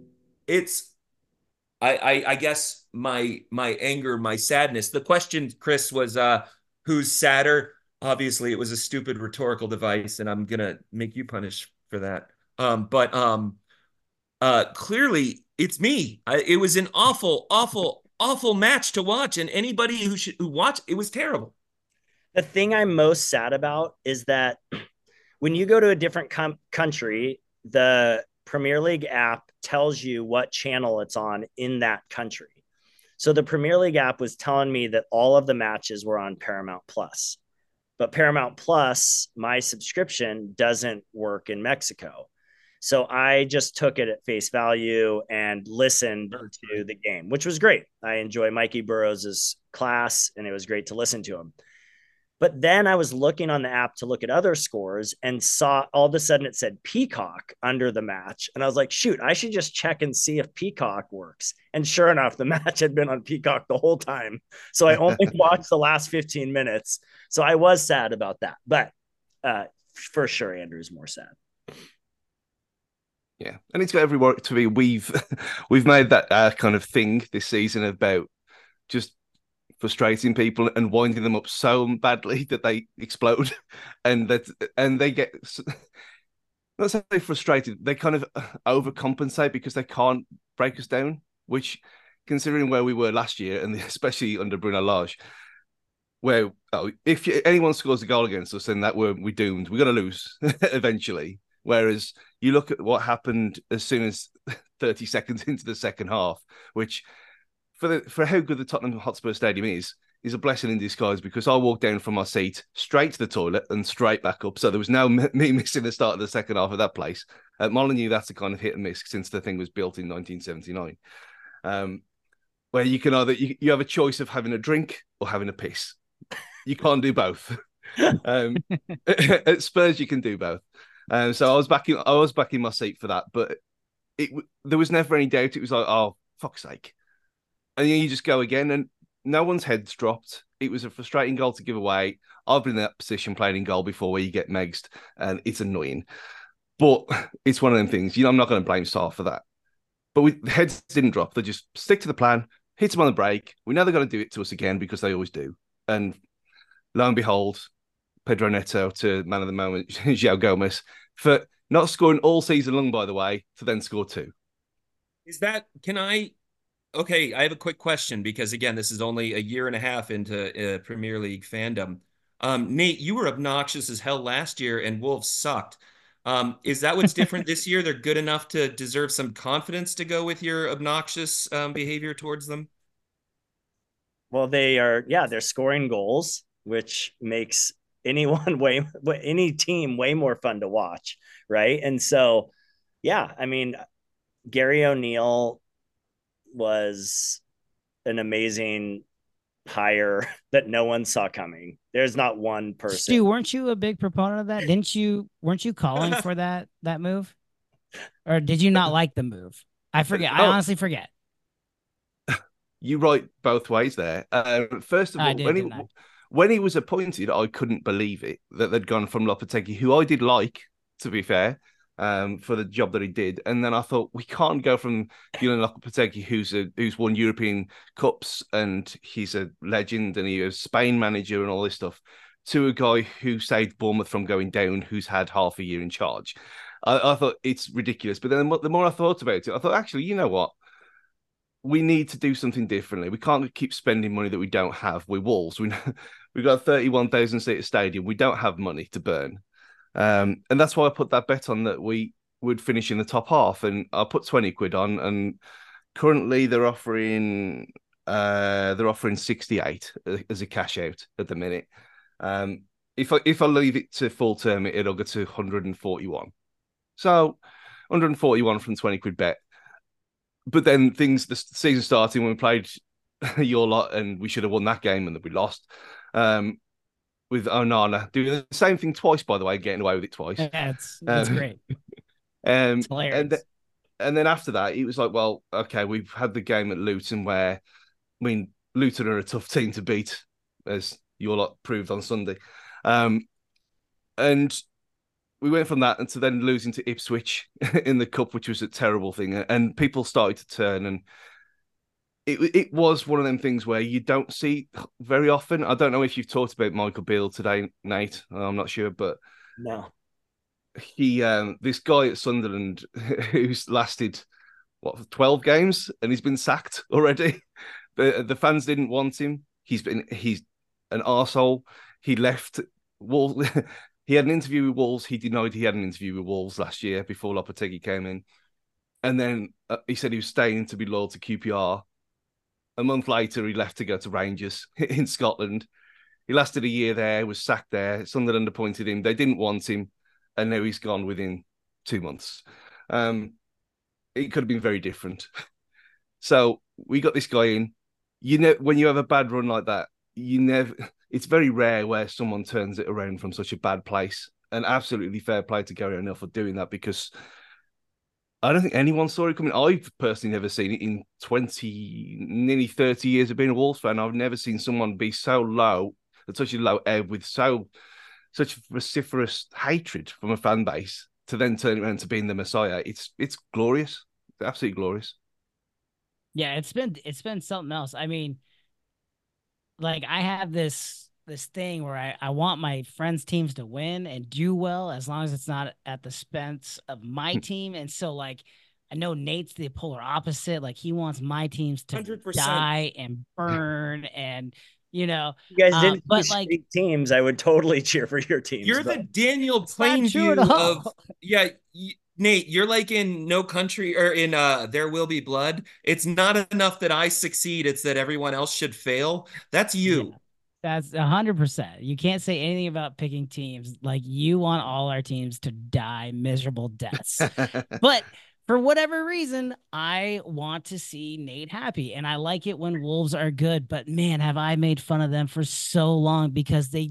It's, I, I, I guess my my anger, my sadness. The question, Chris, was uh, who's sadder? Obviously, it was a stupid rhetorical device, and I'm gonna make you punish for that. Um, but um, uh, clearly, it's me. I, it was an awful, awful, awful match to watch, and anybody who should who watched it was terrible. The thing I'm most sad about is that when you go to a different com- country, the Premier League app tells you what channel it's on in that country. So the Premier League app was telling me that all of the matches were on Paramount Plus, but Paramount Plus, my subscription doesn't work in Mexico. So I just took it at face value and listened to the game, which was great. I enjoy Mikey Burrows' class, and it was great to listen to him. But then I was looking on the app to look at other scores and saw all of a sudden it said Peacock under the match. And I was like, shoot, I should just check and see if Peacock works. And sure enough, the match had been on Peacock the whole time. So I only watched the last fifteen minutes. So I was sad about that. But uh, for sure, Andrew's more sad. Yeah. And it's got every work to be. We've, we've made that uh, kind of thing this season about just frustrating people and winding them up so badly that they explode, and that and they get not say frustrated, they kind of overcompensate because they can't break us down. Which, considering where we were last year, and especially under Bruno Lage, where oh, if anyone scores a goal against us, then that we're we doomed. We're going to lose eventually. Whereas you look at what happened as soon as thirty seconds into the second half, which. For the for how good the Tottenham Hotspur Stadium is, is a blessing in disguise, because I walked down from my seat straight to the toilet and straight back up. So there was no me missing the start of the second half of that place. At Molineux, that's a kind of hit and miss since the thing was built in nineteen seventy-nine, um, where you can either you, you have a choice of having a drink or having a piss. You can't do both. um, at Spurs, you can do both. Um, so I was back in I was back in my seat for that, but it there was never any doubt. It was like, oh, fuck's sake. And then you just go again. And no one's heads dropped. It was a frustrating goal to give away. I've been in that position playing in goal before where you get megsed, and it's annoying. But it's one of them things. You know, I'm not going to blame Sarr for that. But we, the heads didn't drop. They just stick to the plan, hit them on the break. We know they're going to do it to us again because they always do. And lo and behold, Pedro Neto to man of the moment, João Gomez, for not scoring all season long, by the way, to then score two. Is that, can I, okay, I have a quick question because, again, this is only a year and a half into uh, Premier League fandom. Um, Nate, you were obnoxious as hell last year and Wolves sucked. Um, is that what's different this year? They're good enough to deserve some confidence to go with your obnoxious um, behavior towards them? Well, they are, yeah, they're scoring goals, which makes anyone way, any team way more fun to watch, right? And so, yeah, I mean, Gary O'Neill was an amazing hire that no one saw coming. There's not one person. Stu, weren't you a big proponent of that? Didn't you? Weren't you calling for that that move, or did you not like the move? I forget. I honestly forget. You write both ways there. Uh, first of all, I did, when he didn't I? when he was appointed, I couldn't believe it that they'd gone from Lopetegui, who I did like, to be fair, um, for the job that he did. And then I thought, we can't go from Julian Lopetegui, who's a who's won European Cups and he's a legend and he was Spain manager and all this stuff, to a guy who saved Bournemouth from going down, who's had half a year in charge. I, I thought it's ridiculous. But then the more I thought about it, I thought, actually, you know what? We need to do something differently. We can't keep spending money that we don't have. We're Wolves. We, we've got a thirty-one thousand seat stadium. We don't have money to burn. Um, and that's why I put that bet on that we would finish in the top half. And I put twenty quid on. And currently they're offering uh, they're offering sixty-eight as a cash out at the minute. Um, if I if I leave it to full term, it'll go to one hundred forty-one. So one hundred forty-one from twenty quid bet. But then things, the season starting when we played your lot and we should have won that game and then we lost. Um, with Onana doing the same thing twice, by the way, getting away with it twice. Yeah, it's, it's um, great. Um, It's hilarious. and, th- and then after that, it was like, well, okay, we've had the game at Luton where, I mean, Luton are a tough team to beat, as your lot proved on Sunday. Um, and we went from that into then losing to Ipswich in the cup, which was a terrible thing. And people started to turn, and it it was one of them things where you don't see very often. I don't know if you've talked about Michael Beale today, Nate. I'm not sure, but No. he, um, this guy at Sunderland who's lasted what twelve games and he's been sacked already. The the fans didn't want him. He's been he's an arsehole. He left Wolves. He had an interview with Wolves. He denied he had an interview with Wolves last year before Lopetegui came in. And then uh, he said he was staying to be loyal to Q P R. A month later, he left to go to Rangers in Scotland. He lasted a year there, was sacked there. Sunderland appointed him. They didn't want him. And now he's gone within two months. Um, it could have been very different. So we got this guy in. You know, when you have a bad run like that, you never... It's very rare where someone turns it around from such a bad place. And absolutely fair play to Gary O'Neill for doing that, because I don't think anyone saw it coming. I've personally never seen it in twenty, nearly thirty years of being a Wolves fan. I've never seen someone be so low, at such a low ebb with so such vociferous hatred from a fan base to then turn around to being the Messiah. It's it's glorious. It's absolutely glorious. Yeah, it's been it's been something else. I mean, like I have this this thing where I, I want my friends' teams to win and do well as long as it's not at the expense of my team. And so like I know Nate's the polar opposite. Like he wants my teams to one hundred percent die and burn and you know. You guys uh, didn't but choose like fake teams. I would totally cheer for your teams. You're but... the Daniel It's not true Plainview at all. of yeah. Y- Nate, you're like in No Country or in uh There Will Be Blood. It's not enough that I succeed, it's that everyone else should fail. That's you. Yeah, that's a hundred percent. You can't say anything about picking teams. Like you want all our teams to die miserable deaths. But for whatever reason, I want to see Nate happy. And I like it when Wolves are good. But man, have I made fun of them for so long because they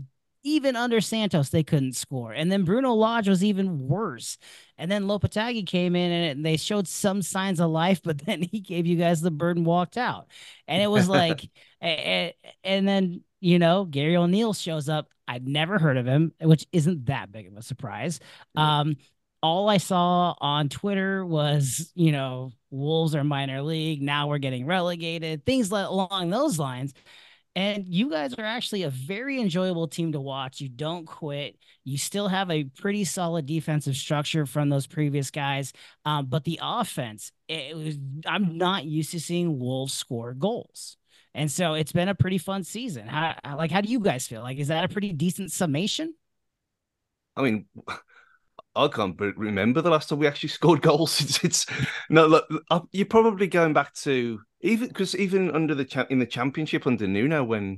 even under Santos, they couldn't score. And then Bruno Lage was even worse. And then Lopetegui came in and they showed some signs of life, but then he gave you guys the bird and walked out. And it was like, and then, you know, Gary O'Neill shows up. I'd never heard of him, which isn't that big of a surprise. Um, all I saw on Twitter was, you know, Wolves are minor league. Now we're getting relegated, things along those lines. And you guys are actually a very enjoyable team to watch. You don't quit. You still have a pretty solid defensive structure from those previous guys. Um, but the offense, it was, I'm not used to seeing Wolves score goals. And so it's been a pretty fun season. How, like, how do you guys feel? Like, is that a pretty decent summation? I mean, I can't remember the last time we actually scored goals. It's, it's no, look, you're probably going back to even because even under the cha- in the championship under Nuno when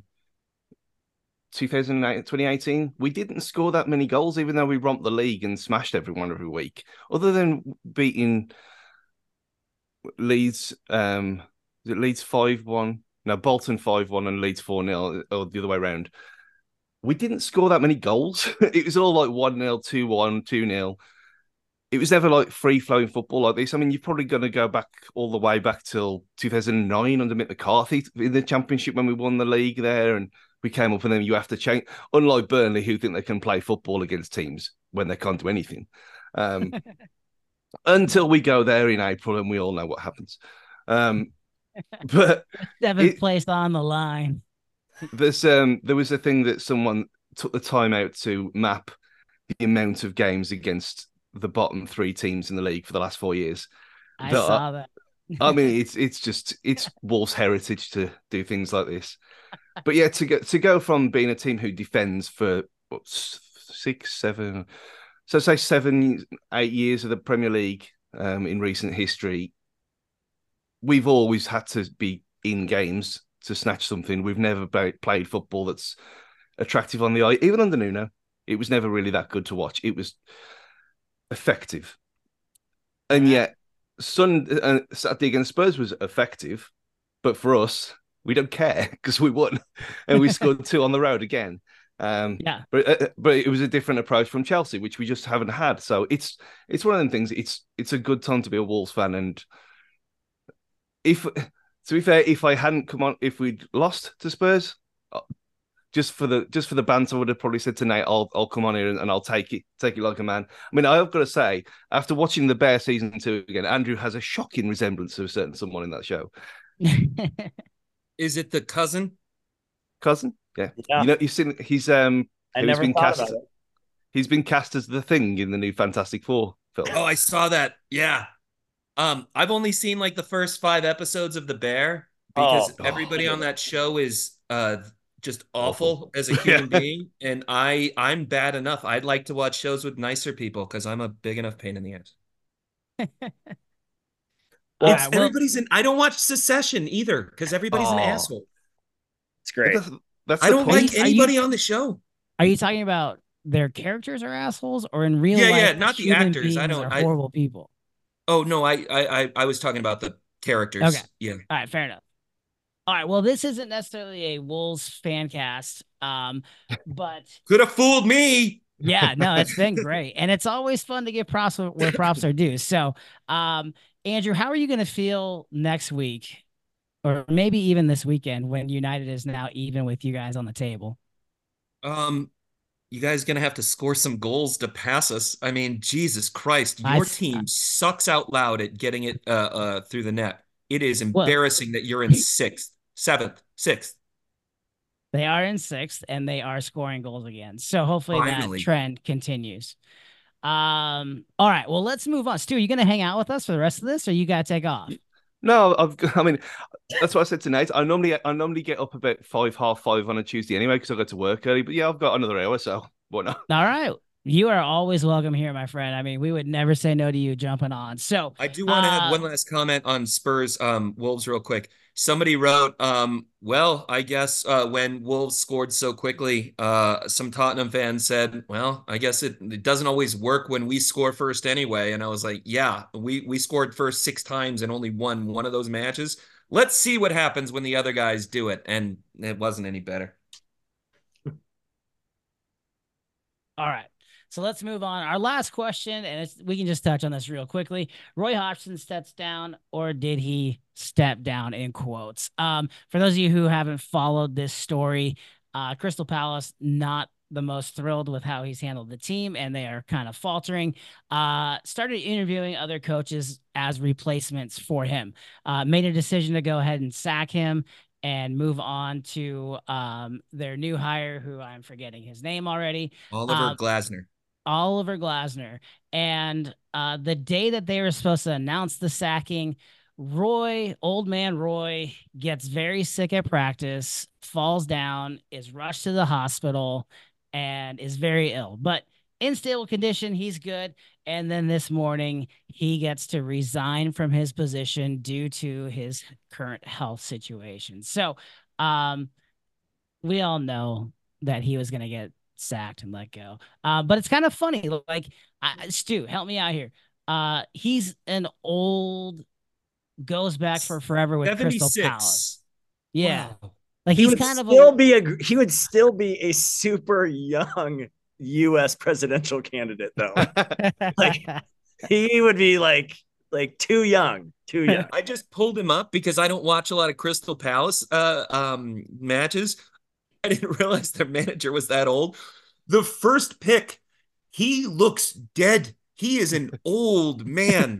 two thousand eight, twenty eighteen, we didn't score that many goals, even though we romped the league and smashed everyone every week. Other than beating Leeds, um, is it Leeds five one? No, Bolton five one and Leeds four nil, or the other way around. We didn't score that many goals. It was all like one nil, two one, two nil. It was never like free-flowing football like this. I mean, you're probably going to go back all the way back till two thousand nine under Mick McCarthy in the championship when we won the league there and we came up and then you have to change. Unlike Burnley, who think they can play football against teams when they can't do anything. Um, until we go there in April and we all know what happens. Um, but Seventh it, place on the line. There's um there was a thing that someone took the time out to map the amount of games against the bottom three teams in the league for the last four years. I that saw that. I mean, it's it's just it's Wolves' heritage to do things like this. But yeah, to go to go from being a team who defends for what, six, seven, so say seven, eight years of the Premier League um, in recent history, we've always had to be in games to snatch something. We've never played football that's attractive on the eye. Even under Nuno, it was never really that good to watch. It was effective. And yet, Sun, uh, Saturday against Spurs was effective. But for us, we don't care because we won. And we scored two on the road again. Um, yeah. But uh, but it was a different approach from Chelsea, which we just haven't had. So it's it's one of them things. It's, it's a good time to be a Wolves fan. And if... To be fair, if I hadn't come on, if we'd lost to Spurs, just for the just for the banter, I would have probably said tonight, "I'll I'll come on here and, and I'll take it, take it like a man." I mean, I've got to say, after watching the Bear season two again, Andrew has a shocking resemblance to a certain someone in that show. Is it the cousin? Cousin, yeah. yeah. You know, you've seen he's um I he's never been thought cast. about it. He's been cast as the Thing in the new Fantastic Four film. Oh, I saw that. Yeah. Um, I've only seen like the first five episodes of The Bear because oh, everybody oh. on that show is uh just awful, Awful. as a human being, and I I'm bad enough. I'd like to watch shows with nicer people because I'm a big enough pain in the ass. Well, it's, right, well, everybody's in. I don't watch Succession either because everybody's an Oh. asshole. It's great. That's, that's I the don't point. like Are you- anybody on the show. are you talking about their characters are assholes or in real Yeah, life? yeah, not the human actors. I beings don't- Are I- horrible people. Oh no, I I I- I was talking about the characters. Okay. Yeah. All right, fair enough. All right, well, this isn't necessarily a Wolves fan cast, um, but Could have fooled me. yeah, no, it's been great, and it's always fun to give props where props are due. So, um, Andrew, how are you going to feel next week, or maybe even this weekend when United is now even with you guys on the table? Um, you guys gonna have to score some goals to pass us. I mean, Jesus Christ, I your s- team sucks out loud at getting it uh, uh through the net. It is Well- embarrassing that you're in sixth, seventh, sixth. They are in sixth, and they are scoring goals again. So hopefully Finally. that trend continues. Um, all right, well, let's move on. Stu, are you going to hang out with us for the rest of this, or you got to take off? No, I've. I mean, that's what I said tonight. I normally, I normally get up about five, half five on a Tuesday anyway because I go to work early. But yeah, I've got another hour, so why not? All right. You are always welcome here, my friend. I mean, we would never say no to you jumping on. So I do want to uh, have one last comment on Spurs um Wolves real quick. Somebody wrote, um, well, I guess uh, when Wolves scored so quickly, uh, some Tottenham fans said, well, I guess it, it doesn't always work when we score first anyway. And I was like, yeah, we, we scored first six times and only won one of those matches. Let's see what happens when the other guys do it. And it wasn't any better. All right. So let's move on. Our last question, and it's, we can just touch on this real quickly. Roy Hodgson steps down, or did he step down in quotes? Um, for those of you who haven't followed this story, uh, Crystal Palace not the most thrilled with how he's handled the team, and they are kind of faltering. Uh, started interviewing other coaches as replacements for him. Uh, made a decision to go ahead and sack him and move on to um, their new hire, who I'm forgetting his name already. Oliver Um, Glasner. Oliver Glasner. And uh, the day that they were supposed to announce the sacking, Roy, old man Roy, gets very sick at practice, falls down, is rushed to the hospital, and is very ill. But in stable condition, he's good. And then this morning, he gets to resign from his position due to his current health situation. So, um, we all know that he was going to get sacked and let go. Uh, but it's kind of funny. Like, I, Stu, help me out here. Uh, he's an old, goes back for forever with Crystal Palace. Yeah. Wow. Like he he's would kind of still a, be a he would still be a super young U S presidential candidate though. Like he would be like like too young, too young. I just pulled him up because I don't watch a lot of Crystal Palace uh, um, matches. I didn't realize their manager was that old. The first pick, he looks dead. He is an old man.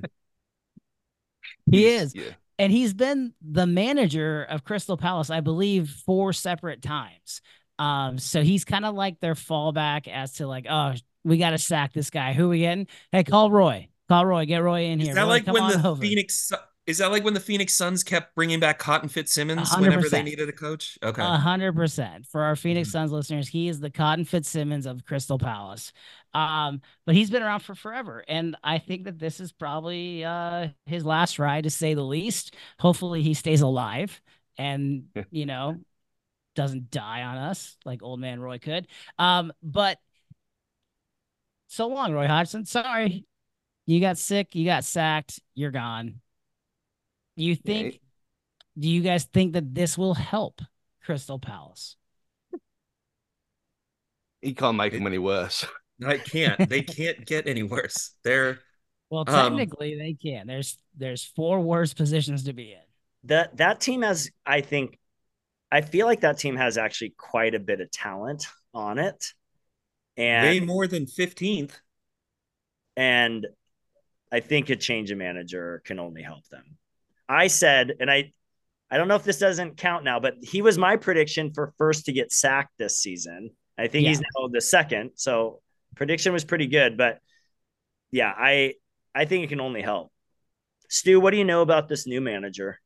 He He's- is. Yeah. And he's been the manager of Crystal Palace, I believe, four separate times. Um, so he's kind of like their fallback as to like, oh, we got to sack this guy. Who we getting? Hey, call Roy. Call Roy. Get Roy in here. Is that Roy, like come when on the over. Phoenix? Is that like when the Phoenix Suns kept bringing back Cotton Fitzsimmons one hundred whenever they percent. needed a coach? Okay. A hundred percent. For our Phoenix Mhm. Suns listeners, he is the Cotton Fitzsimmons of Crystal Palace. Um, but he's been around for forever, and I think that this is probably uh his last ride, to say the least. Hopefully, he stays alive and Yeah. you know doesn't die on us like old man Roy could. Um, but so long, Roy Hodgson. Sorry, you got sick, you got sacked, you're gone. You think? Yeah. Do you guys think that this will help Crystal Palace? He can't make them any worse. I can't. They can't get any worse. They're Well, Um, technically they can. There's there's four worse positions to be in. That that team has, I think, I feel like that team has actually quite a bit of talent on it. And way more than fifteenth. and I think a change of manager can only help them. I said, and I I don't know if this doesn't count now, but he was my prediction for first to get sacked this season. I think Yeah. he's now the second. So prediction was pretty good, but yeah, I I think it can only help. Stu, what do you know about this new manager?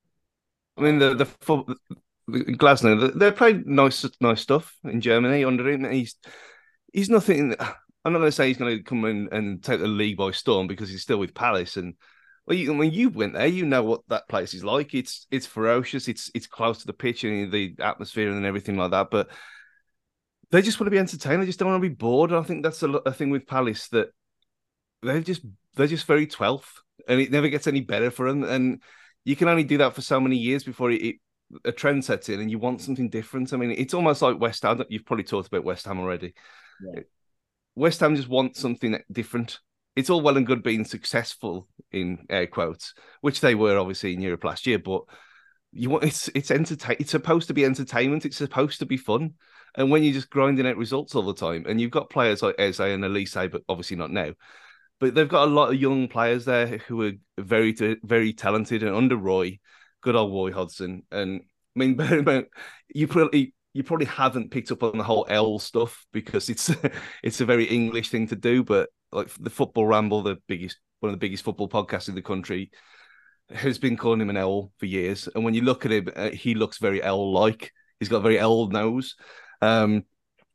I mean, the the, full, the Glasner, they played nice nice stuff in Germany under him. He's he's nothing. I'm not going to say he's going to come in and take the league by storm because he's still with Palace. And well, you, when you went there, you know what that place is like. It's it's ferocious. It's it's close to the pitch and the atmosphere and everything like that. But they just want to be entertained. They just don't want to be bored. And I think that's a, a thing with Palace, that they're just they're just very twelfth, and it never gets any better for them. And you can only do that for so many years before it, it, a trend sets in, and you want something different. I mean, it's almost like West Ham. You've probably talked about West Ham already. Yeah. West Ham just wants something different. It's all well and good being successful in air quotes, which they were obviously in Europe last year, but you want it's it's entertain. It's supposed to be entertainment. It's supposed to be fun. And when you're just grinding out results all the time, and you've got players like Eze and Elise, but obviously not now. But they've got a lot of young players there who are very, very talented, and under Roy, good old Roy Hodgson. And I mean, you probably you probably haven't picked up on the whole L stuff because it's it's a very English thing to do. But like the Football Ramble, the biggest one of the biggest football podcasts in the country, has been calling him an L for years. And when you look at him, uh, he looks very L-like. He's got a very L nose. Um,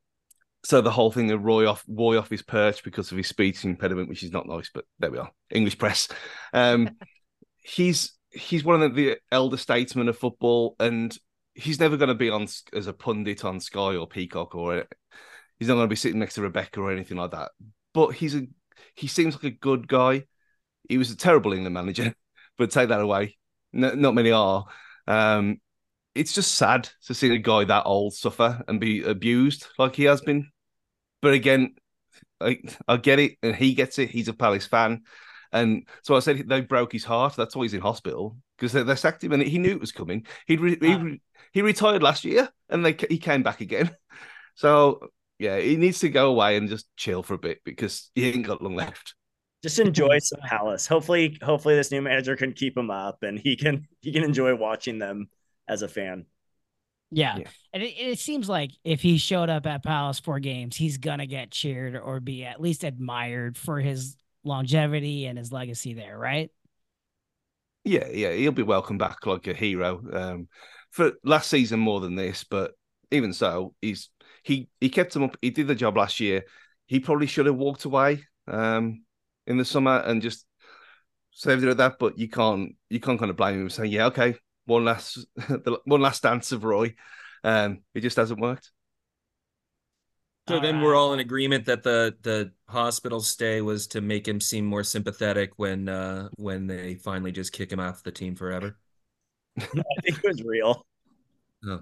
So the whole thing of Roy off Roy off his perch because of his speech impediment, which is not nice, but there we are. English press. Um, he's he's one of the, the elder statesmen of football, and he's never going to be on as a pundit on Sky or Peacock, or he's not going to be sitting next to Rebecca or anything like that. But he's a he seems like a good guy. He was a terrible England manager, but take that away. No, not many are. Um, it's just sad to see a guy that old suffer and be abused like he has been. But again, I, I get it, and he gets it. He's a Palace fan, and so I said they broke his heart. That's why he's in hospital, because they, they sacked him, and he knew it was coming. He'd re, he, Uh, he retired last year, and they he came back again. So yeah, he needs to go away and just chill for a bit because he ain't got long left. Just enjoy some Palace. Hopefully, hopefully this new manager can keep him up, and he can he can enjoy watching them as a fan. Yeah. Yeah. And it, it seems like if he showed up at Palace for games, he's going to get cheered or be at least admired for his longevity and his legacy there, right? Yeah, yeah, he'll be welcome back like a hero. Um, for last season more than this, but even so, he's he he kept him up. He did the job last year. He probably should have walked away um in the summer and just saved it at that. But you can't you can't kind of blame him saying, yeah, okay, one last the one last dance of Roy. Um, it just hasn't worked. So All then right. we're all in agreement that the the hospital stay was to make him seem more sympathetic when uh when they finally just kick him off the team forever. I think it was real. Oh.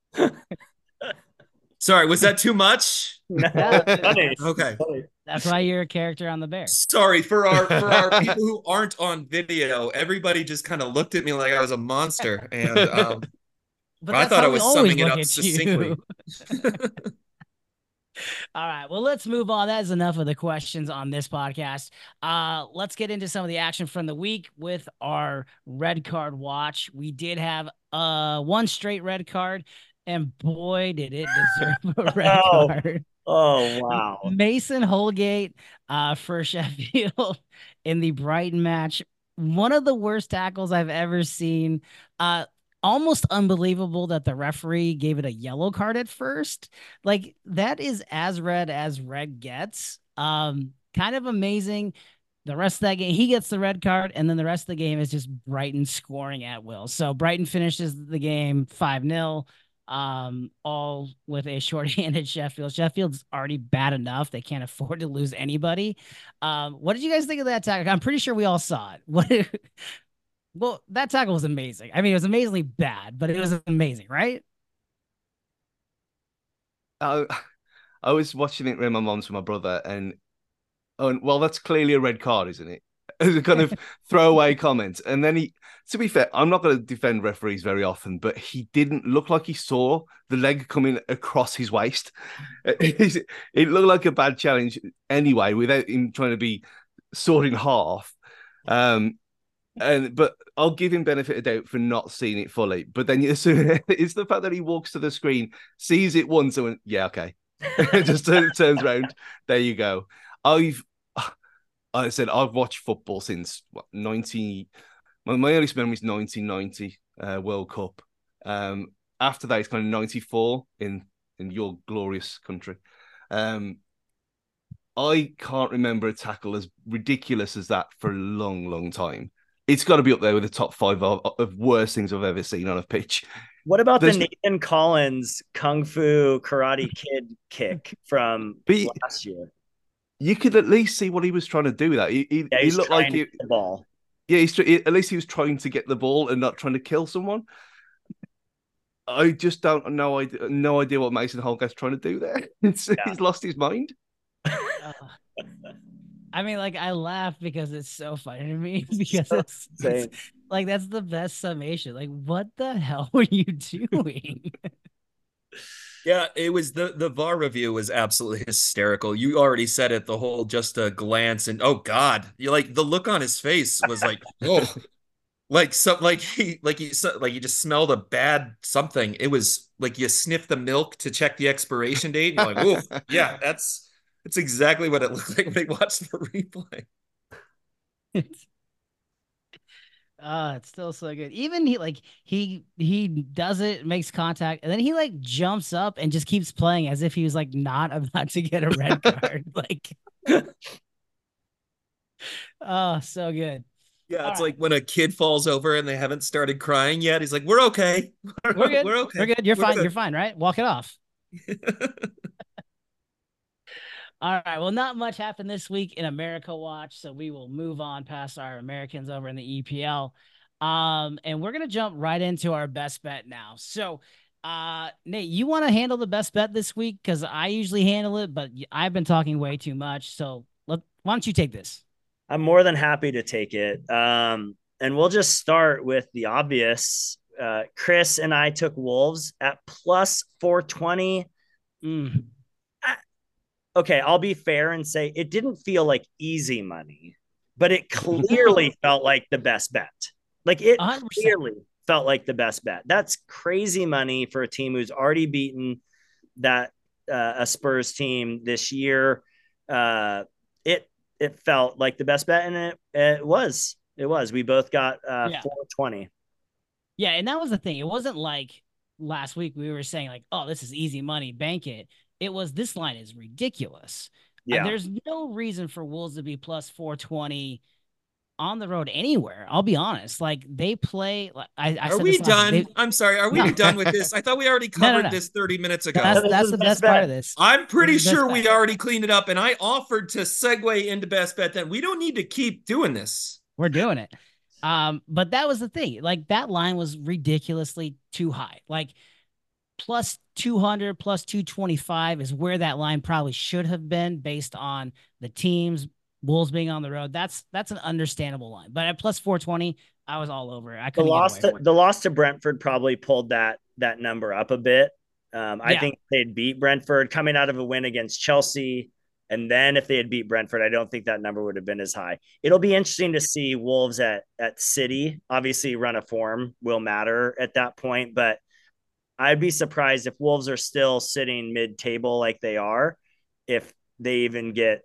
Sorry, was that too much? No, Yeah. funny. Okay. Funny. That's why you're a character on the Bear. Sorry for our for our people who aren't on video. Everybody just kind of looked at me like I was a monster, and um, But I that's thought how I we was always summing it look up at succinctly. you. All right. Well, let's move on. That is enough of the questions on this podcast. Uh, let's get into some of the action from the week with our red card watch. We did have uh one straight red card, and boy, did it deserve a red Oh. card. Oh wow. Mason Holgate uh, for Sheffield in the Brighton match. One of the worst tackles I've ever seen. Uh, almost unbelievable that the referee gave it a yellow card at first. Like that is as red as red gets. Um, kind of amazing. The rest of that game, he gets the red card, and then the rest of the game is just Brighton scoring at will. So Brighton finishes the game five nil. Um, all with a shorthanded Sheffield. Sheffield's already bad enough; they can't afford to lose anybody. Um, what did you guys think of that tackle? I'm pretty sure we all saw it. What? Well, that tackle was amazing. I mean, it was amazingly bad, but it was amazing, right? I, I was watching it with my mom's with my brother, and oh, well, that's clearly a red card, isn't it? As a kind of throwaway comment. And then he, to be fair, I'm not going to defend referees very often, but he didn't look like he saw the leg coming across his waist. It looked like a bad challenge anyway, without him trying to be sawed in half. Um, and but I'll give him benefit of doubt for not seeing it fully. But then it's the fact that he walks to the screen, sees it once, and went, yeah, okay, just turn, turns around. There you go. I've I said I've watched football since what, ninety. My, my earliest memory is nineteen ninety uh, World Cup. Um, after that, it's kind of ninety-four in in your glorious country. Um, I can't remember a tackle as ridiculous as that for a long, long time. It's got to be up there with the top five of, of worst things I've ever seen on a pitch. What about There's- the Nathan Collins Kung Fu Karate Kid kick from But- last year? You could at least see what he was trying to do with that. He, he, Yeah, he he's looked trying like to he, get the ball. yeah, he's at least he was trying to get the ball and not trying to kill someone. I just don't know idea, no idea what Mason Holgate's trying to do there. It's, Yeah. He's lost his mind. Uh, I mean, like I laugh because it's so funny to me because So it's, insane. it's like that's the best summation. Like, what the hell were you doing? Yeah, it was the the V A R review was absolutely hysterical. You already said it, the whole just a glance and oh God, you like the look on his face was like oh, like so like he like he so- like you just smelled a bad something. It was like you sniff the milk to check the expiration date. And you're like, oh yeah, that's that's exactly what it looked like when they watched the replay. It's, uh, it's still so good. Even he like he he does it, makes contact, and then he like jumps up and just keeps playing as if he was like not about to get a red card. Like, oh, so good. Yeah, All it's right. like when a kid falls over and they haven't started crying yet. He's like, "We're okay. We're good. We're okay. We're good. You're We're fine. good." You're fine, right? Walk it off. All right. Well, not much happened this week in America Watch, so we will move on past our Americans over in the E P L. Um, and we're gonna jump right into our best bet now. So Uh, Nate, you want to handle the best bet this week? Because I usually handle it, but I've been talking way too much. So let, why don't you take this? I'm more than happy to take it. Um, and we'll just start with the obvious. Uh, Chris and I took Wolves at plus four twenty. Mm. I, okay, I'll be fair and say it didn't feel like easy money, but it clearly felt like the best bet. Like it one hundred percent. clearly felt like the best bet. That's crazy money for a team who's already beaten that uh, a Spurs team this year. Uh, it it felt like the best bet, and it it was. It was. We both got uh, Yeah. four twenty. Yeah, and that was the thing. It wasn't like last week we were saying like, "Oh, this is easy money, bank it." It was this line is ridiculous. Uh, Yeah. there's no reason for Wolves to be plus four twenty on the road anywhere. I'll be honest. Like they play. Like I, I Are said we this last week, done? I'm sorry. Are we No. done with this? I thought we already No, no, covered no. this thirty minutes ago. That's This that's is the the best best part bet. of this. I'm pretty This is the best sure we bet. already cleaned it up, and I offered to segue into best bet. Then we don't need to keep doing this. We're doing it. Um, but that was the thing. Like that line was ridiculously too high. Like plus two hundred, plus two twenty-five is where that line probably should have been based on the teams, Wolves being on the road. That's that's an understandable line. But at plus four twenty, I was all over it. I The couldn't loss get to away from it. the loss to Brentford probably pulled that that number up a bit. Um, I Yeah. think they'd beat Brentford coming out of a win against Chelsea. And then if they had beat Brentford, I don't think that number would have been as high. It'll be interesting to see Wolves at at City. Obviously, run of form will matter at that point, but I'd be surprised if Wolves are still sitting mid-table like they are, if they even get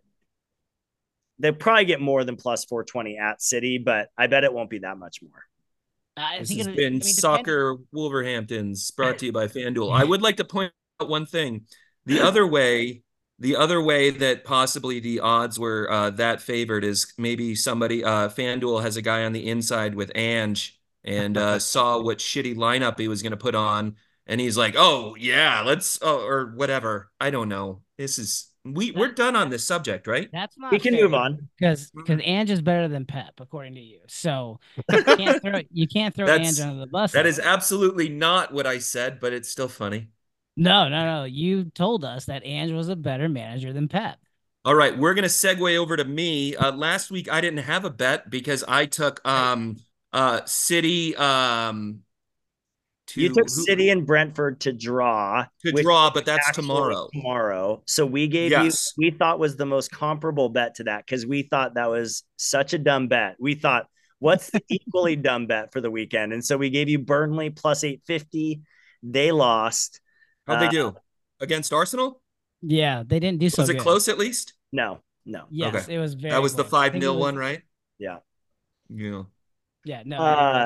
they'll probably get more than plus four twenty at City, but I bet it won't be that much more. I This think has it, been I mean, depending- Soccer Wolverhampton's, brought to you by FanDuel. I would like to point out one thing. The other way, the other way that possibly the odds were uh, that favored is maybe somebody, uh, FanDuel has a guy on the inside with Ange and uh, saw what shitty lineup he was going to put on. And he's like, oh, yeah, let's, oh, or whatever. I don't know. This is, we, we're done on this subject, right? That's not We can fair move on. because because Ange is better than Pep, according to you. So you can't throw you can't throw That's- Ange under the bus. That like is absolutely not what I said, but it's still funny. No, no, no. You told us that Ange was a better manager than Pep. All right, we're going to segue over to me. Uh, last week, I didn't have a bet because I took um, uh, City um, to You took who- City and Brentford to draw. to which draw, but that's actually tomorrow. Tomorrow. So we gave Yes. you we thought was the most comparable bet to that because we thought that was such a dumb bet. We thought, what's the equally dumb bet for the weekend? And so we gave you Burnley plus eight fifty. They lost. How'd they Uh, do against Arsenal? Yeah, they didn't do so Was it good. close at least? No, no. Yes, Okay. it was very. That was the close. I five think it nil was- one, right? Yeah. Yeah. Yeah, no. Uh,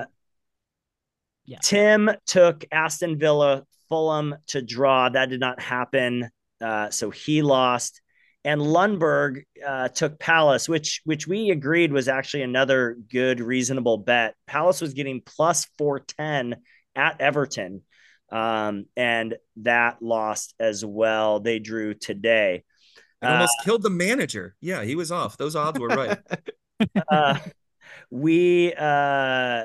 yeah. Tim took Aston Villa, Fulham to draw. That did not happen. Uh, so he lost. And Lundberg uh, took Palace, which which we agreed was actually another good, reasonable bet. Palace was getting plus four ten at Everton, um, and that lost as well. They drew today. It almost uh, killed the manager. Yeah, he was off. Those odds were right. uh, we uh,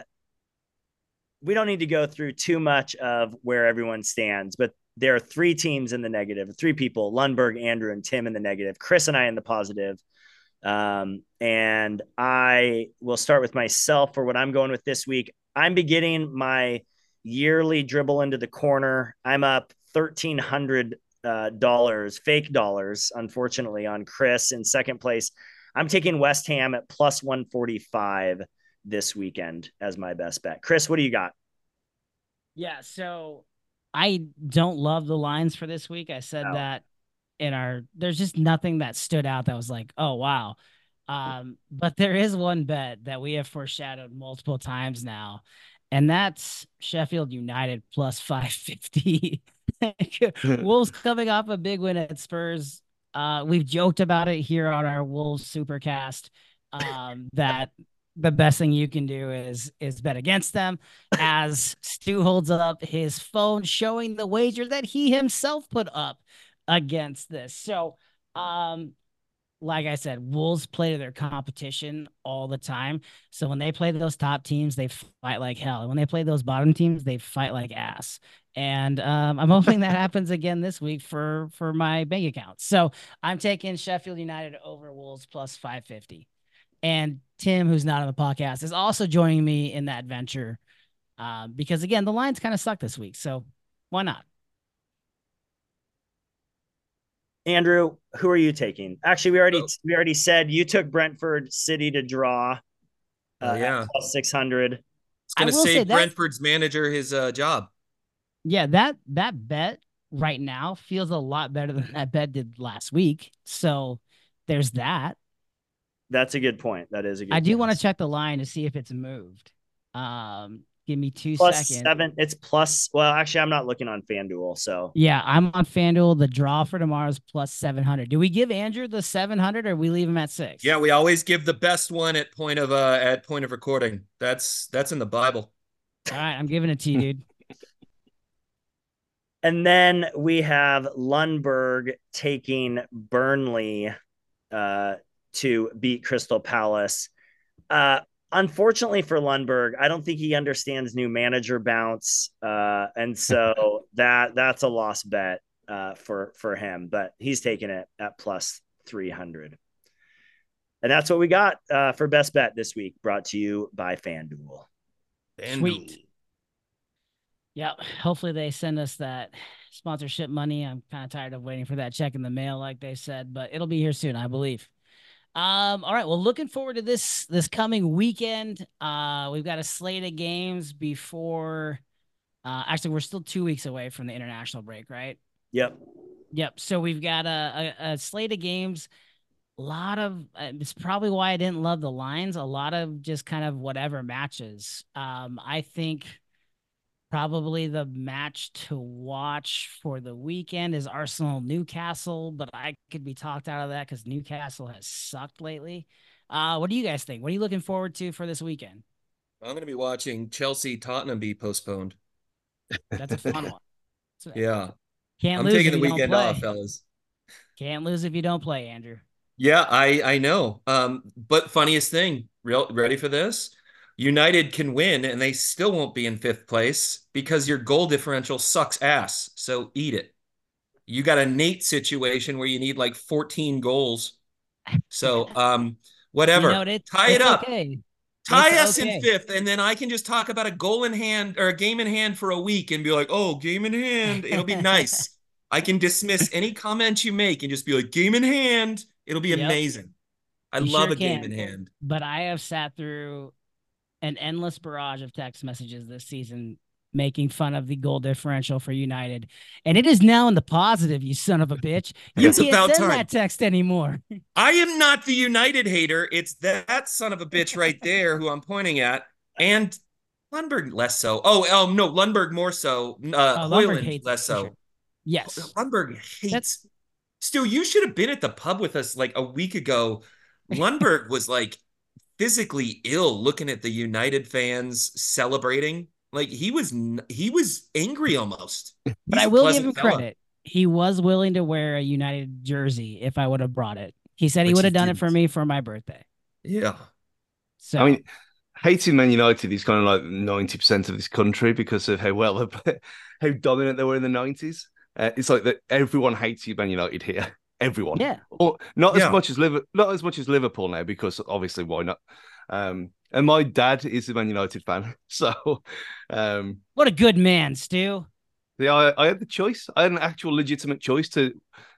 we don't need to go through too much of where everyone stands, but there are three teams in the negative, three people, Lundberg, Andrew, and Tim in the negative, Chris and I in the positive. Um, and I will start with myself for what I'm going with this week. I'm beginning my yearly dribble into the corner. I'm up thirteen hundred uh, dollars, fake dollars, unfortunately, on Chris in second place. I'm taking West Ham at plus one forty-five this weekend as my best bet. Chris, what do you got? Yeah, so I don't love the lines for this week. I said No. that in our there's just nothing that stood out that was like, oh wow. Um, but there is one bet that we have foreshadowed multiple times now, and that's Sheffield United plus five fifty. Wolves coming off a big win at Spurs. Uh, we've joked about it here on our Wolves Supercast. Um, that the best thing you can do is is bet against them, as Stu holds up his phone showing the wager that he himself put up against this. So, um, like I said, Wolves play to their competition all the time. So when they play those top teams, they fight like hell. And when they play those bottom teams, they fight like ass. And um, I'm hoping that happens again this week for for my bank account. So I'm taking Sheffield United over Wolves plus five fifty. And Tim, who's not on the podcast, is also joining me in that venture uh, because, again, the lines kind of suck this week. So why not? Andrew, who are you taking? Actually, we already Oh. we already said you took Brentford City to draw. Uh, Oh, yeah. plus six hundred. It's going I to will say save that- Brentford's manager his uh, job. Yeah, that that bet right now feels a lot better than that bet did last week. So there's that. That's a good point. That is a good I do point. want to check the line to see if it's moved. Um, give me two Plus seconds. seven. It's plus. Well, actually, I'm not looking on FanDuel. So Yeah, I'm on FanDuel. The draw for tomorrow is plus seven hundred. Do we give Andrew the seven hundred or we leave him at six? Yeah, we always give the best one at point of uh at point of recording. That's that's in the Bible. All right, I'm giving it to you, dude. And then we have Lundberg taking Burnley uh, to beat Crystal Palace. Uh, unfortunately for Lundberg, I don't think he understands new manager bounce, uh, and so that that's a lost bet uh, for for him. But he's taking it at plus three hundred, and that's what we got uh, for best bet this week. Brought to you by FanDuel. Sweet. Yeah, hopefully they send us that sponsorship money. I'm kind of tired of waiting for that check in the mail, like they said, but it'll be here soon, I believe. Um, all right, well, looking forward to this this coming weekend. Uh, we've got a slate of games before. Uh, actually, we're still two weeks away from the international break, right? Yep. Yep. So we've got a, a, a slate of games. A lot of uh, it's probably why I didn't love the lines. A lot of just kind of whatever matches. Um, I think. Probably the match to watch for the weekend is Arsenal Newcastle, but I could be talked out of that because Newcastle has sucked lately. Uh, what do you guys think? What are you looking forward to for this weekend? I'm going to be watching Chelsea Tottenham be postponed. That's a fun one. So, Yeah. can't I'm lose taking if the you don't weekend play. off, fellas. Can't lose if you don't play, Andrew. Yeah, I I know. Um, but funniest thing, real ready for this? United can win and they still won't be in fifth place because your goal differential sucks ass. So eat it. You got a Nate situation where you need like fourteen goals. So um whatever. You know, it, Tie it it's up. okay. Tie It's us okay. in fifth, and then I can just talk about a goal in hand or a game in hand for a week and be like, oh, game in hand. It'll be nice. I can dismiss any comments you make and just be like, game in hand. It'll be Yep. amazing. I You love sure a game can. in hand. But I have sat through an endless barrage of text messages this season making fun of the goal differential for United. And it is now in the positive, you son of a bitch. You It's can't about send time. that text anymore. I am not the United hater. It's that son of a bitch right there who I'm pointing at. And Lundberg less so. Oh, um, no, Lundberg more so. Uh, Oh, Lundberg Hoyland hates it, less for so. sure. Yes. Lundberg hates. That's- Stu, you should have been at the pub with us like a week ago. Lundberg was like physically ill looking at the United fans celebrating. Like he was he was angry almost. But He's I a will give pleasant him fella, credit. He was willing to wear a United jersey if I would have brought it. He said he Which would he have done it for didn't. me for my birthday. Yeah. So I mean, hating Man United is kind of like ninety percent of this country because of how well, how dominant they were in the nineties. Uh, it's like that everyone hates you, Man United here. Everyone. yeah. Or not Yeah. as much as Liverpool, not as much as Liverpool now, because obviously why not? Um, and my dad is a Man United fan, so um, What a good man, Stu. yeah, I, I had the choice. I had an actual legitimate choice to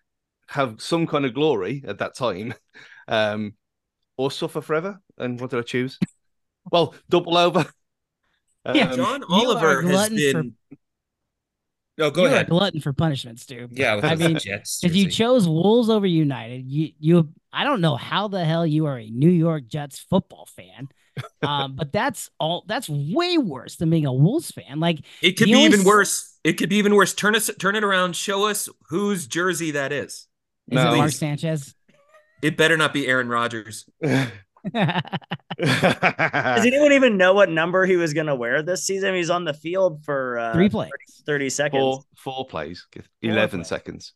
have some kind of glory at that time, um, or suffer forever. And what did I choose? Well, double over. Yeah, Um, John you are Oliver has glutton for- been. No, go You're ahead. a glutton for punishment, Stu. Yeah, with I the mean, Jets. if you jersey. chose Wolves over United, you you I don't know how the hell you are a New York Jets football fan. Um, but that's all that's way worse than being a Wolves fan. Like It could the be only even s- worse. It could be even worse. Turn us, turn it around. Show us whose jersey that is. Is No. it Mark Please. Sanchez? It better not be Aaron Rodgers. Does anyone even know what number he was going to wear this season? I mean, he's on the field for uh, Three plays. thirty seconds. four four plays, eleven plays. seconds.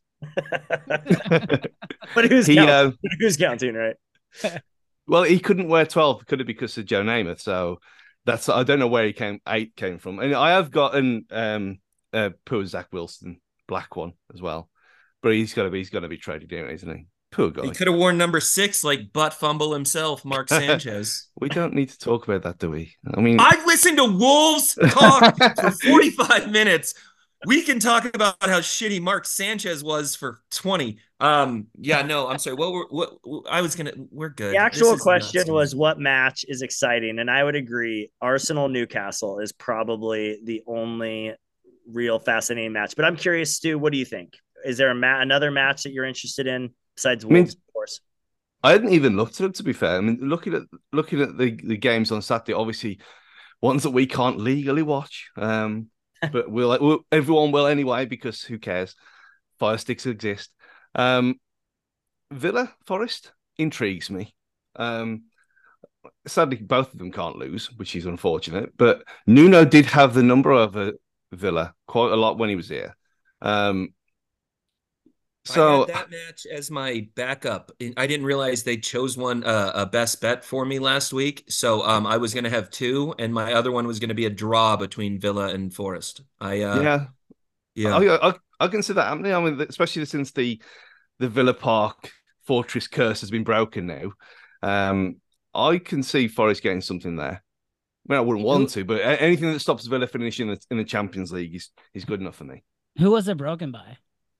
But who's He, counting? um, Who's counting, right? well, he couldn't wear twelve, could it, because of Joe Namath? So that's I don't know where he came eight came from. And I have gotten um uh, poor Zach Wilson, black one as well. But he's got to be he's got to be traded out, isn't he? Poor guy. He could have worn number six like butt fumble himself, Mark Sanchez. We don't need to talk about that, do we? I mean, I've listened to Wolves talk for forty-five minutes. We can talk about how shitty Mark Sanchez was for twenty. Um, yeah, no, I'm sorry. What, what, what I was gonna, we're good. The actual question nuts. was what match is exciting, and I would agree. Arsenal Newcastle is probably the only real fascinating match. But I'm curious, Stu, what do you think? Is there a ma- another match that you're interested in besides Wolves? I mean, of course, I hadn't even looked at it, to be fair. I mean, looking at looking at the, the games on Saturday, obviously ones that we can't legally watch. Um, but we'll, we'll everyone will anyway, because who cares? Fire sticks exist. Um, Villa Forest intrigues me. Um, sadly, both of them can't lose, which is unfortunate. But Nuno did have the number of a Villa quite a lot when he was here. Um, so I had that match as my backup. I didn't realize they chose one uh, a best bet for me last week. So um, I was going to have two, and my other one was going to be a draw between Villa and Forest. I uh, yeah, yeah, I, I, I can see that happening. I mean, especially since the the Villa Park Fortress curse has been broken now. Um, I can see Forest getting something there. I mean, I wouldn't want to, but anything that stops Villa finishing in the, in the Champions League is is good enough for me. Who was it broken by?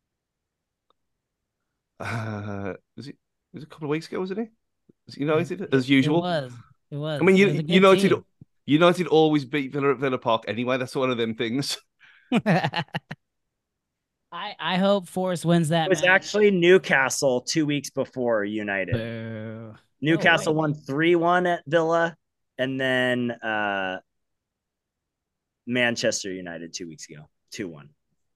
Uh, was it was it a couple of weeks ago, wasn't it? Was it United, as usual? It was. It was. I mean, you, United team. United always beat Villa at Villa Park anyway. That's one of them things. I I hope Forest wins that. It was match. actually Newcastle two weeks before United. Boo. Newcastle oh, won three one at Villa, and then uh, Manchester United two weeks ago, two one.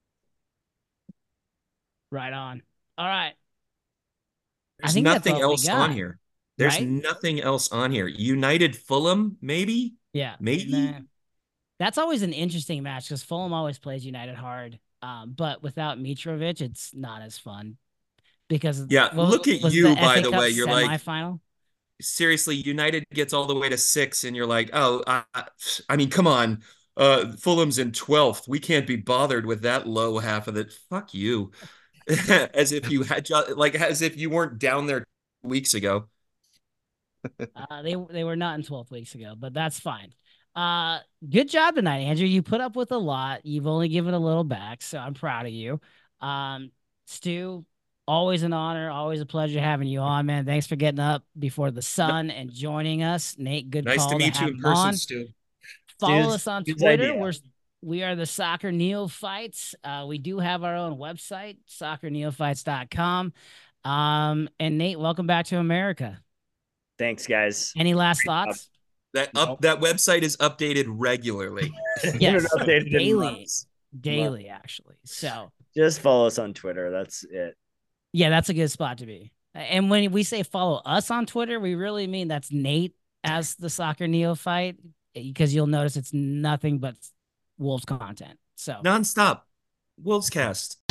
Right on. All right. There's nothing else on here. There's right? nothing else on here. United Fulham, maybe? Yeah. Maybe? Nah. That's always an interesting match because Fulham always plays United hard. Um, but without Mitrovic, it's not as fun. Because yeah, well, look at you, the by F A the Cup way. You're semi-final? like, seriously, United gets all the way to six, and you're like, oh, I, I mean, come on. Uh, Fulham's in twelfth. We can't be bothered with that low half of it. Fuck you. As if you had like as if you weren't down there weeks ago. uh, they they were not in twelfth weeks ago, but that's fine. Uh, good job tonight, Andrew. You put up with a lot. You've only given a little back, so I'm proud of you. Um, Stu, always an honor, always a pleasure having you on, man. Thanks for getting up before the sun and joining us. Nate, good nice call to meet to you have in him person, on. Stu. Follow Stu's, us on Stu's Twitter. idea. We're We are the Soccer Neophytes. Uh, we do have our own website, soccer neophytes dot com. Um, and Nate, welcome back to America. Thanks, guys. Any last thoughts? That up nope. That website is updated regularly. Yes, updated daily, daily actually. So just follow us on Twitter. That's it. Yeah, that's a good spot to be. And when we say follow us on Twitter, we really mean that's Nate as the Soccer Neophyte, because you'll notice it's nothing but Wolves content. So nonstop Wolves cast.